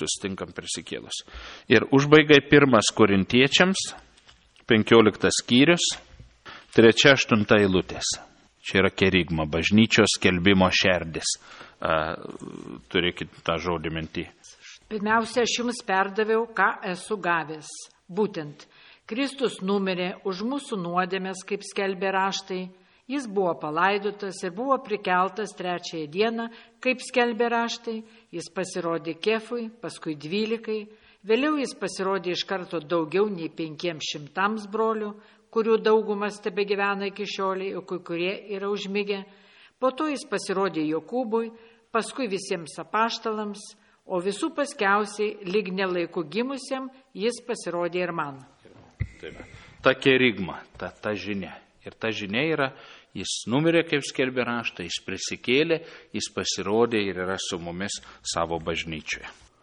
Ir užbaigai 1 Korintiečiams, 15 skyrius, 3-8 eilutės. Čia yra kerigma, bažnyčios skelbimo šerdis. Turėkit tą žodį mintį. Pirmiausia, aš jums perdaviau, ką esu gavęs. Būtent, Kristus numirė už mūsų nuodėmes, kaip skelbė raštai. Jis buvo palaidotas ir buvo prikeltas 3 dieną, kaip skelbė raštai. Jis pasirodė Kefui, paskui 12. Vėliau jis pasirodė iš karto daugiau nei 500 brolių, kurių daugumas tebegyvena iki šioliai, o kai kurie yra užmigę. Po to jis pasirodė Jokūbui, paskui visiems apaštalams, o visų paskiausiai, lyg nelaiku gimusiam, jis pasirodė ir man. Ta kerigma, ta žinia. Ir ta žinia yra, jis numirė, kaip skelbė raštai, jis prisikėlė, jis pasirodė ir yra su mumis savo bažnyčioje.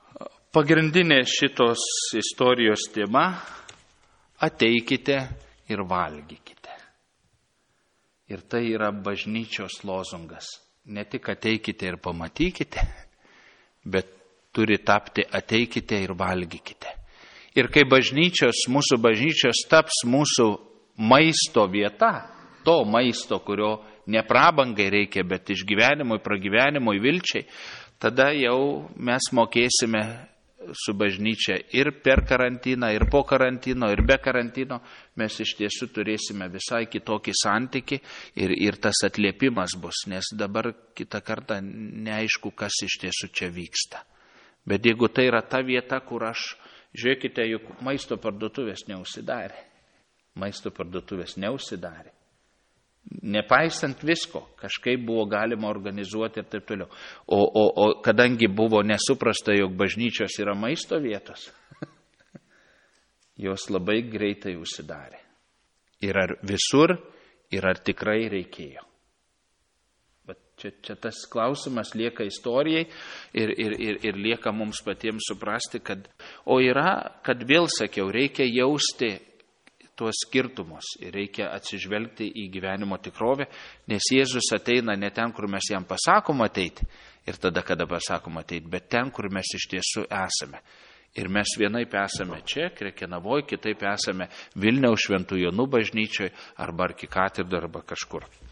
Pagrindinė šitos istorijos tema - ateikite ir valgykite. Ir tai yra bažnyčios lozungas. Ne tik ateikite ir pamatykite, bet turi tapti ateikite ir valgykite. Ir kai mūsų bažnyčios taps mūsų maisto vieta, to maisto, kurio ne prabangai reikia, bet išgyvenimui, pragyvenimui, vilčiai, tada jau mes mokėsime su bažnyčia ir per karantiną, ir po karantino, ir be karantino, mes iš tiesų turėsime visai kitokį santykį ir tas atliepimas bus, nes dabar kitą kartą neaišku, kas iš tiesų čia vyksta. Bet jeigu tai yra ta vieta, kur žiūrėkite, juk maisto parduotuvės neužsidarė. Maisto parduotuvės neužsidarė. Nepaisant visko, kažkaip buvo galima organizuoti ir taip toliau. O kadangi buvo nesuprasta, jog bažnyčios yra maisto vietos, jos labai greitai užsidarė. Ir ar visur, ir ar tikrai reikėjo. Bet čia tas klausimas lieka istorijai ir lieka mums patiems suprasti, kad vėl sakiau, reikia jausti tuos skirtumus ir reikia atsižvelgti į gyvenimo tikrovę, nes Jėzus ateina ne ten, kur mes jam pasakom ateiti ir tada, kada pasakom ateiti, bet ten, kur mes iš tiesų esame. Ir mes vienaip esame čia, Krekenavoje, kitaip esame Vilniaus Šventų Jonų bažnyčioje arba Arkikatedroje arba kažkur.